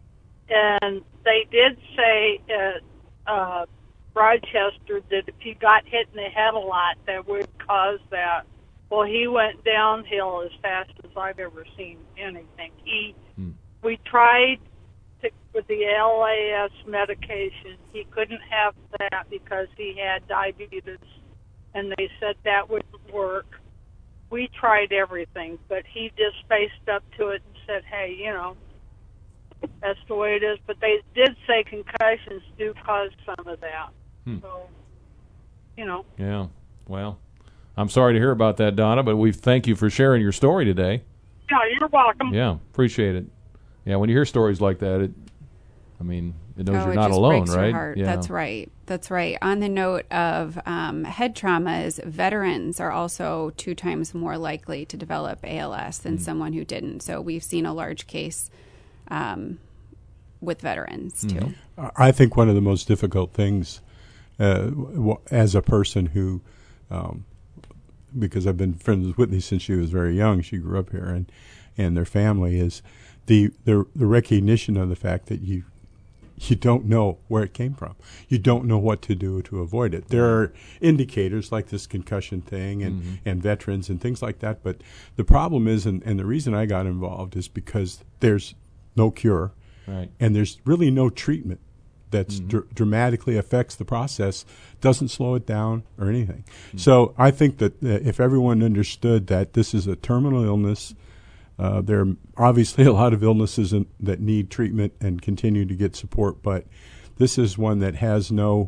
and they did say at uh, Rochester that if you got hit in the head a lot, that would cause that. Well, he went downhill as fast as I've ever seen anything. He, hmm. we tried to, with the L A S medication. He couldn't have that because he had diabetes, and they said that wouldn't work. We tried everything, but he just faced up to it and said, hey, you know, that's the way it is. But they did say concussions do cause some of that. Hmm. So, you know. Yeah, well, I'm sorry to hear about that, Donna, but we thank you for sharing your story today. Yeah, you're welcome. Yeah, appreciate it. Yeah, when you hear stories like that, it, I mean, it knows oh, you're it not just alone, breaks right? Your heart. Yeah. That's right. That's right. On the note of um, head traumas, veterans are also two times more likely to develop A L S than mm. someone who didn't. So we've seen a large case um, with veterans, too. Mm-hmm. I think one of the most difficult things uh, as a person who, um, because I've been friends with Whitney since she was very young, she grew up here, and, and their family, is the, the the recognition of the fact that you you don't know where it came from. You don't know what to do to avoid it. There are indicators like this concussion thing and, mm-hmm. and veterans and things like that, but the problem is, and, and the reason I got involved is because there's no cure, right. and there's really no treatment that's mm-hmm. dr- dramatically affects the process, doesn't slow it down or anything. Mm-hmm. So I think that uh, if everyone understood that this is a terminal illness, Uh, there are obviously a lot of illnesses in, that need treatment and continue to get support, but this is one that has no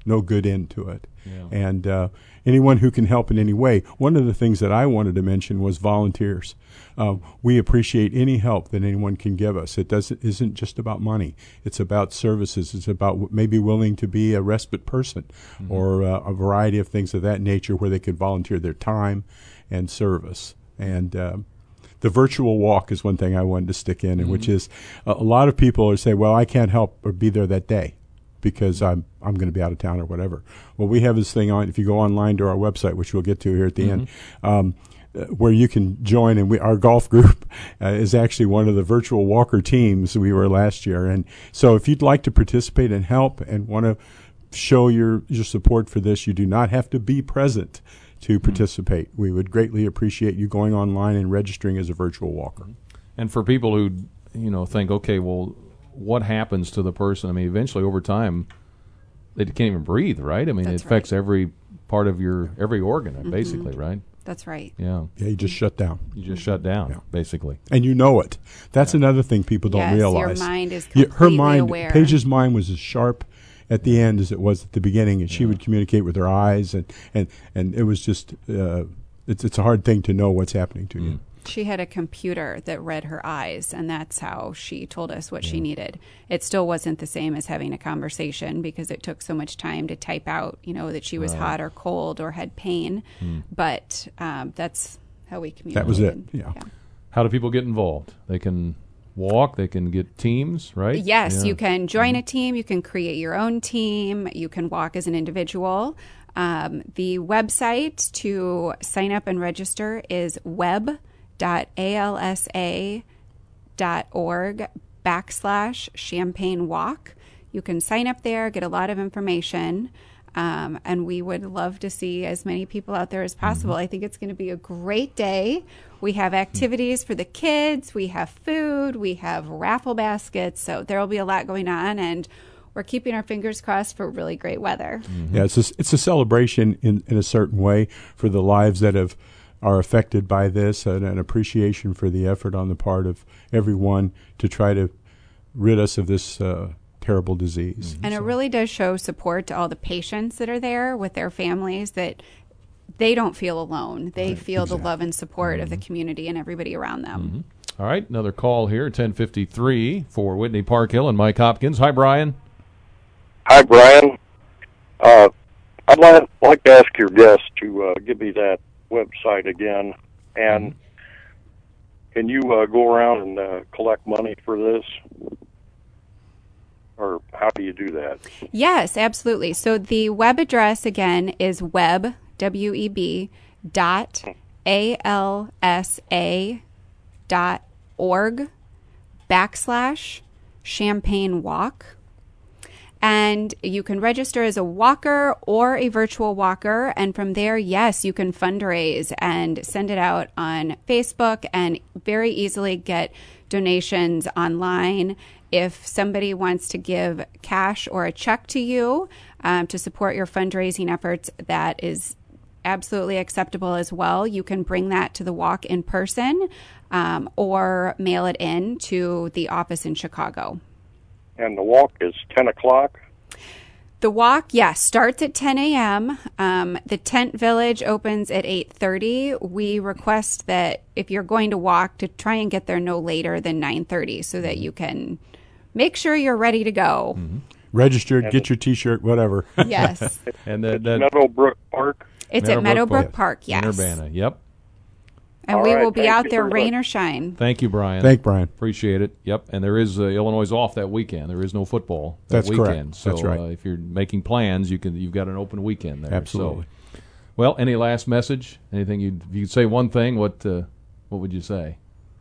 no good end to it. Yeah. And uh, anyone who can help in any way. One of the things that I wanted to mention was volunteers. Uh, we appreciate any help that anyone can give us. It doesn't isn't just about money. It's about services. It's about maybe willing to be a respite person, mm-hmm. or uh, a variety of things of that nature where they could volunteer their time and service. And uh, the virtual walk is one thing I wanted to stick in, and mm-hmm. which is a, a lot of people are say, well, I can't help or be there that day because I'm I'm going to be out of town or whatever. Well, we have this thing on. If you go online to our website, which we'll get to here at the Mm-hmm. end, um, uh, where you can join, and we, our golf group uh, is actually one of the virtual walker teams we were last year. And so, if you'd like to participate and help and want to show your your support for this, you do not have to be present to participate. Mm-hmm. We would greatly appreciate you going online and registering as a virtual walker. And for people who you know think, okay, well, what happens to the person? I mean, eventually, over time, they can't even breathe, right? I mean, That's it affects right. every part of your every organ, Mm-hmm. basically, right? That's right. Yeah. Yeah, you just shut down. You just shut down, Yeah. basically. And you know it. That's Yeah. another thing people don't Yes, your realize. mind is Yeah, her completely mind, aware. Paige's mind was as sharp at the end as it was at the beginning, and she would communicate with her eyes, and and, and it was just uh, it's it's a hard thing to know what's happening to you. She had a computer that read her eyes, and that's how she told us what she needed. It still wasn't the same as having a conversation because it took so much time to type out, you know, that she was Right. hot or cold or had pain. Mm. But um, that's how we communicated. That was it. Yeah. How do people get involved? They can walk. They can get teams, right? Yes, Yeah. you can join a team. You can create your own team. You can walk as an individual. Um, the website to sign up and register is web dot alsa dot org backslash champagne walk. You can sign up there, get a lot of information, um, and we would love to see as many people out there as possible. Mm-hmm. I think it's going to be a great day. We have activities for the kids, we have food, we have raffle baskets, so there will be a lot going on, and we're keeping our fingers crossed for really great weather. Yeah, it's a, it's a celebration in, in a certain way for the lives that have are affected by this, and an appreciation for the effort on the part of everyone to try to rid us of this uh, terrible disease. And it really does show support to all the patients that are there with their families, that they don't feel alone. They feel the love and support of the community and everybody around them. All right, another call here, ten fifty-three for Whitney Parkhill and Mike Hopkins. Hi, Brian. Hi, Brian. Uh, I'd like, like to ask your guest to uh, give me that website again, and can you uh, go around and uh, collect money for this, or how do you do that? Yes, absolutely. So the web address again is web, W E B, dot A L S A dot org backslash champagne walk. And you can register as a walker or a virtual walker. And from there, yes, you can fundraise and send it out on Facebook and very easily get donations online. If somebody wants to give cash or a check to you um, to support your fundraising efforts, that is absolutely acceptable as well. You can bring that to the walk in person um, or mail it in to the office in Chicago. And the walk is ten o'clock? The walk, yes, starts at ten a.m. Um, the tent village opens at eight thirty. We request that if you're going to walk, to try and get there no later than nine thirty so that you can make sure you're ready to go. Mm-hmm. Registered, get your T-shirt, whatever. Yes. And that, that Meadowbrook Park? It's at Meadowbrook Park, yes. In Urbana, yep. And All we right, will be thank out you there, very rain much. or shine. Thank you, Brian. Thank Brian. Appreciate it. Yep. And there is uh, Illinois is off that weekend. There is no football that That's correct. weekend. So That's right. uh, if you're making plans, you can. You've got an open weekend there. Absolutely. So, well, any last message? Anything you? If you could say one thing, what? Uh, what would you say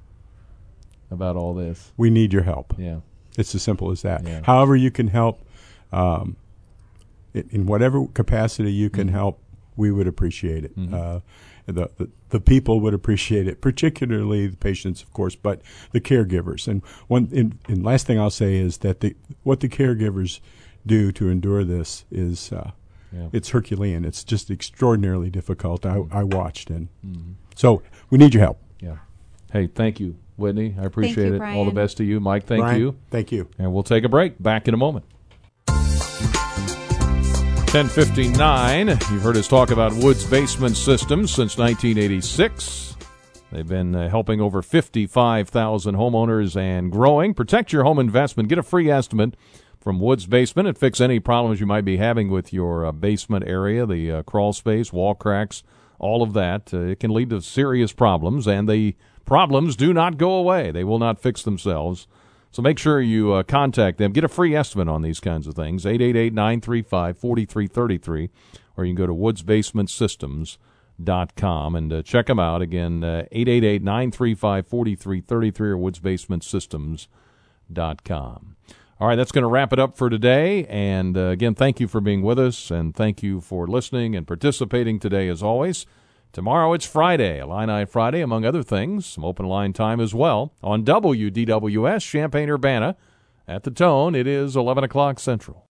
about all this? We need your help. Yeah. It's as simple as that. Yeah. However you can help, um, in, in whatever capacity you can Mm-hmm. help, we would appreciate it. Mhm. Uh, the, the the people would appreciate it, particularly the patients, of course, but the caregivers. And one and, and last thing I'll say is that the what the caregivers do to endure this is uh, Yeah. it's Herculean. It's just extraordinarily difficult. I, I watched, and Mhm. so we need your help. Yeah. Hey, thank you, Whitney. I appreciate you, it. All the Brian. best to you, Mike. Thank Brian, you. Thank you. And we'll take a break. Back in a moment. ten fifty-nine. You've heard us talk about Woods Basement Systems since nineteen eighty-six. They've been uh, helping over fifty-five thousand homeowners and growing. Protect your home investment. Get a free estimate from Woods Basement and fix any problems you might be having with your uh, basement area, the uh, crawl space, wall cracks, all of that. Uh, it can lead to serious problems, and the problems do not go away. They will not fix themselves. So make sure you uh, contact them. Get a free estimate on these kinds of things, eight eight eight, nine three five, four three three three, or you can go to woods basement systems dot com and uh, check them out. Again, uh, eight eight eight, nine three five, four three three three or woods basement systems dot com. All right, that's going to wrap it up for today. And, uh, again, thank you for being with us, and thank you for listening and participating today as always. Tomorrow it's Friday, Illini Friday, among other things. Some open line time as well on W D W S, Champaign-Urbana. At the Tone, it is eleven o'clock Central.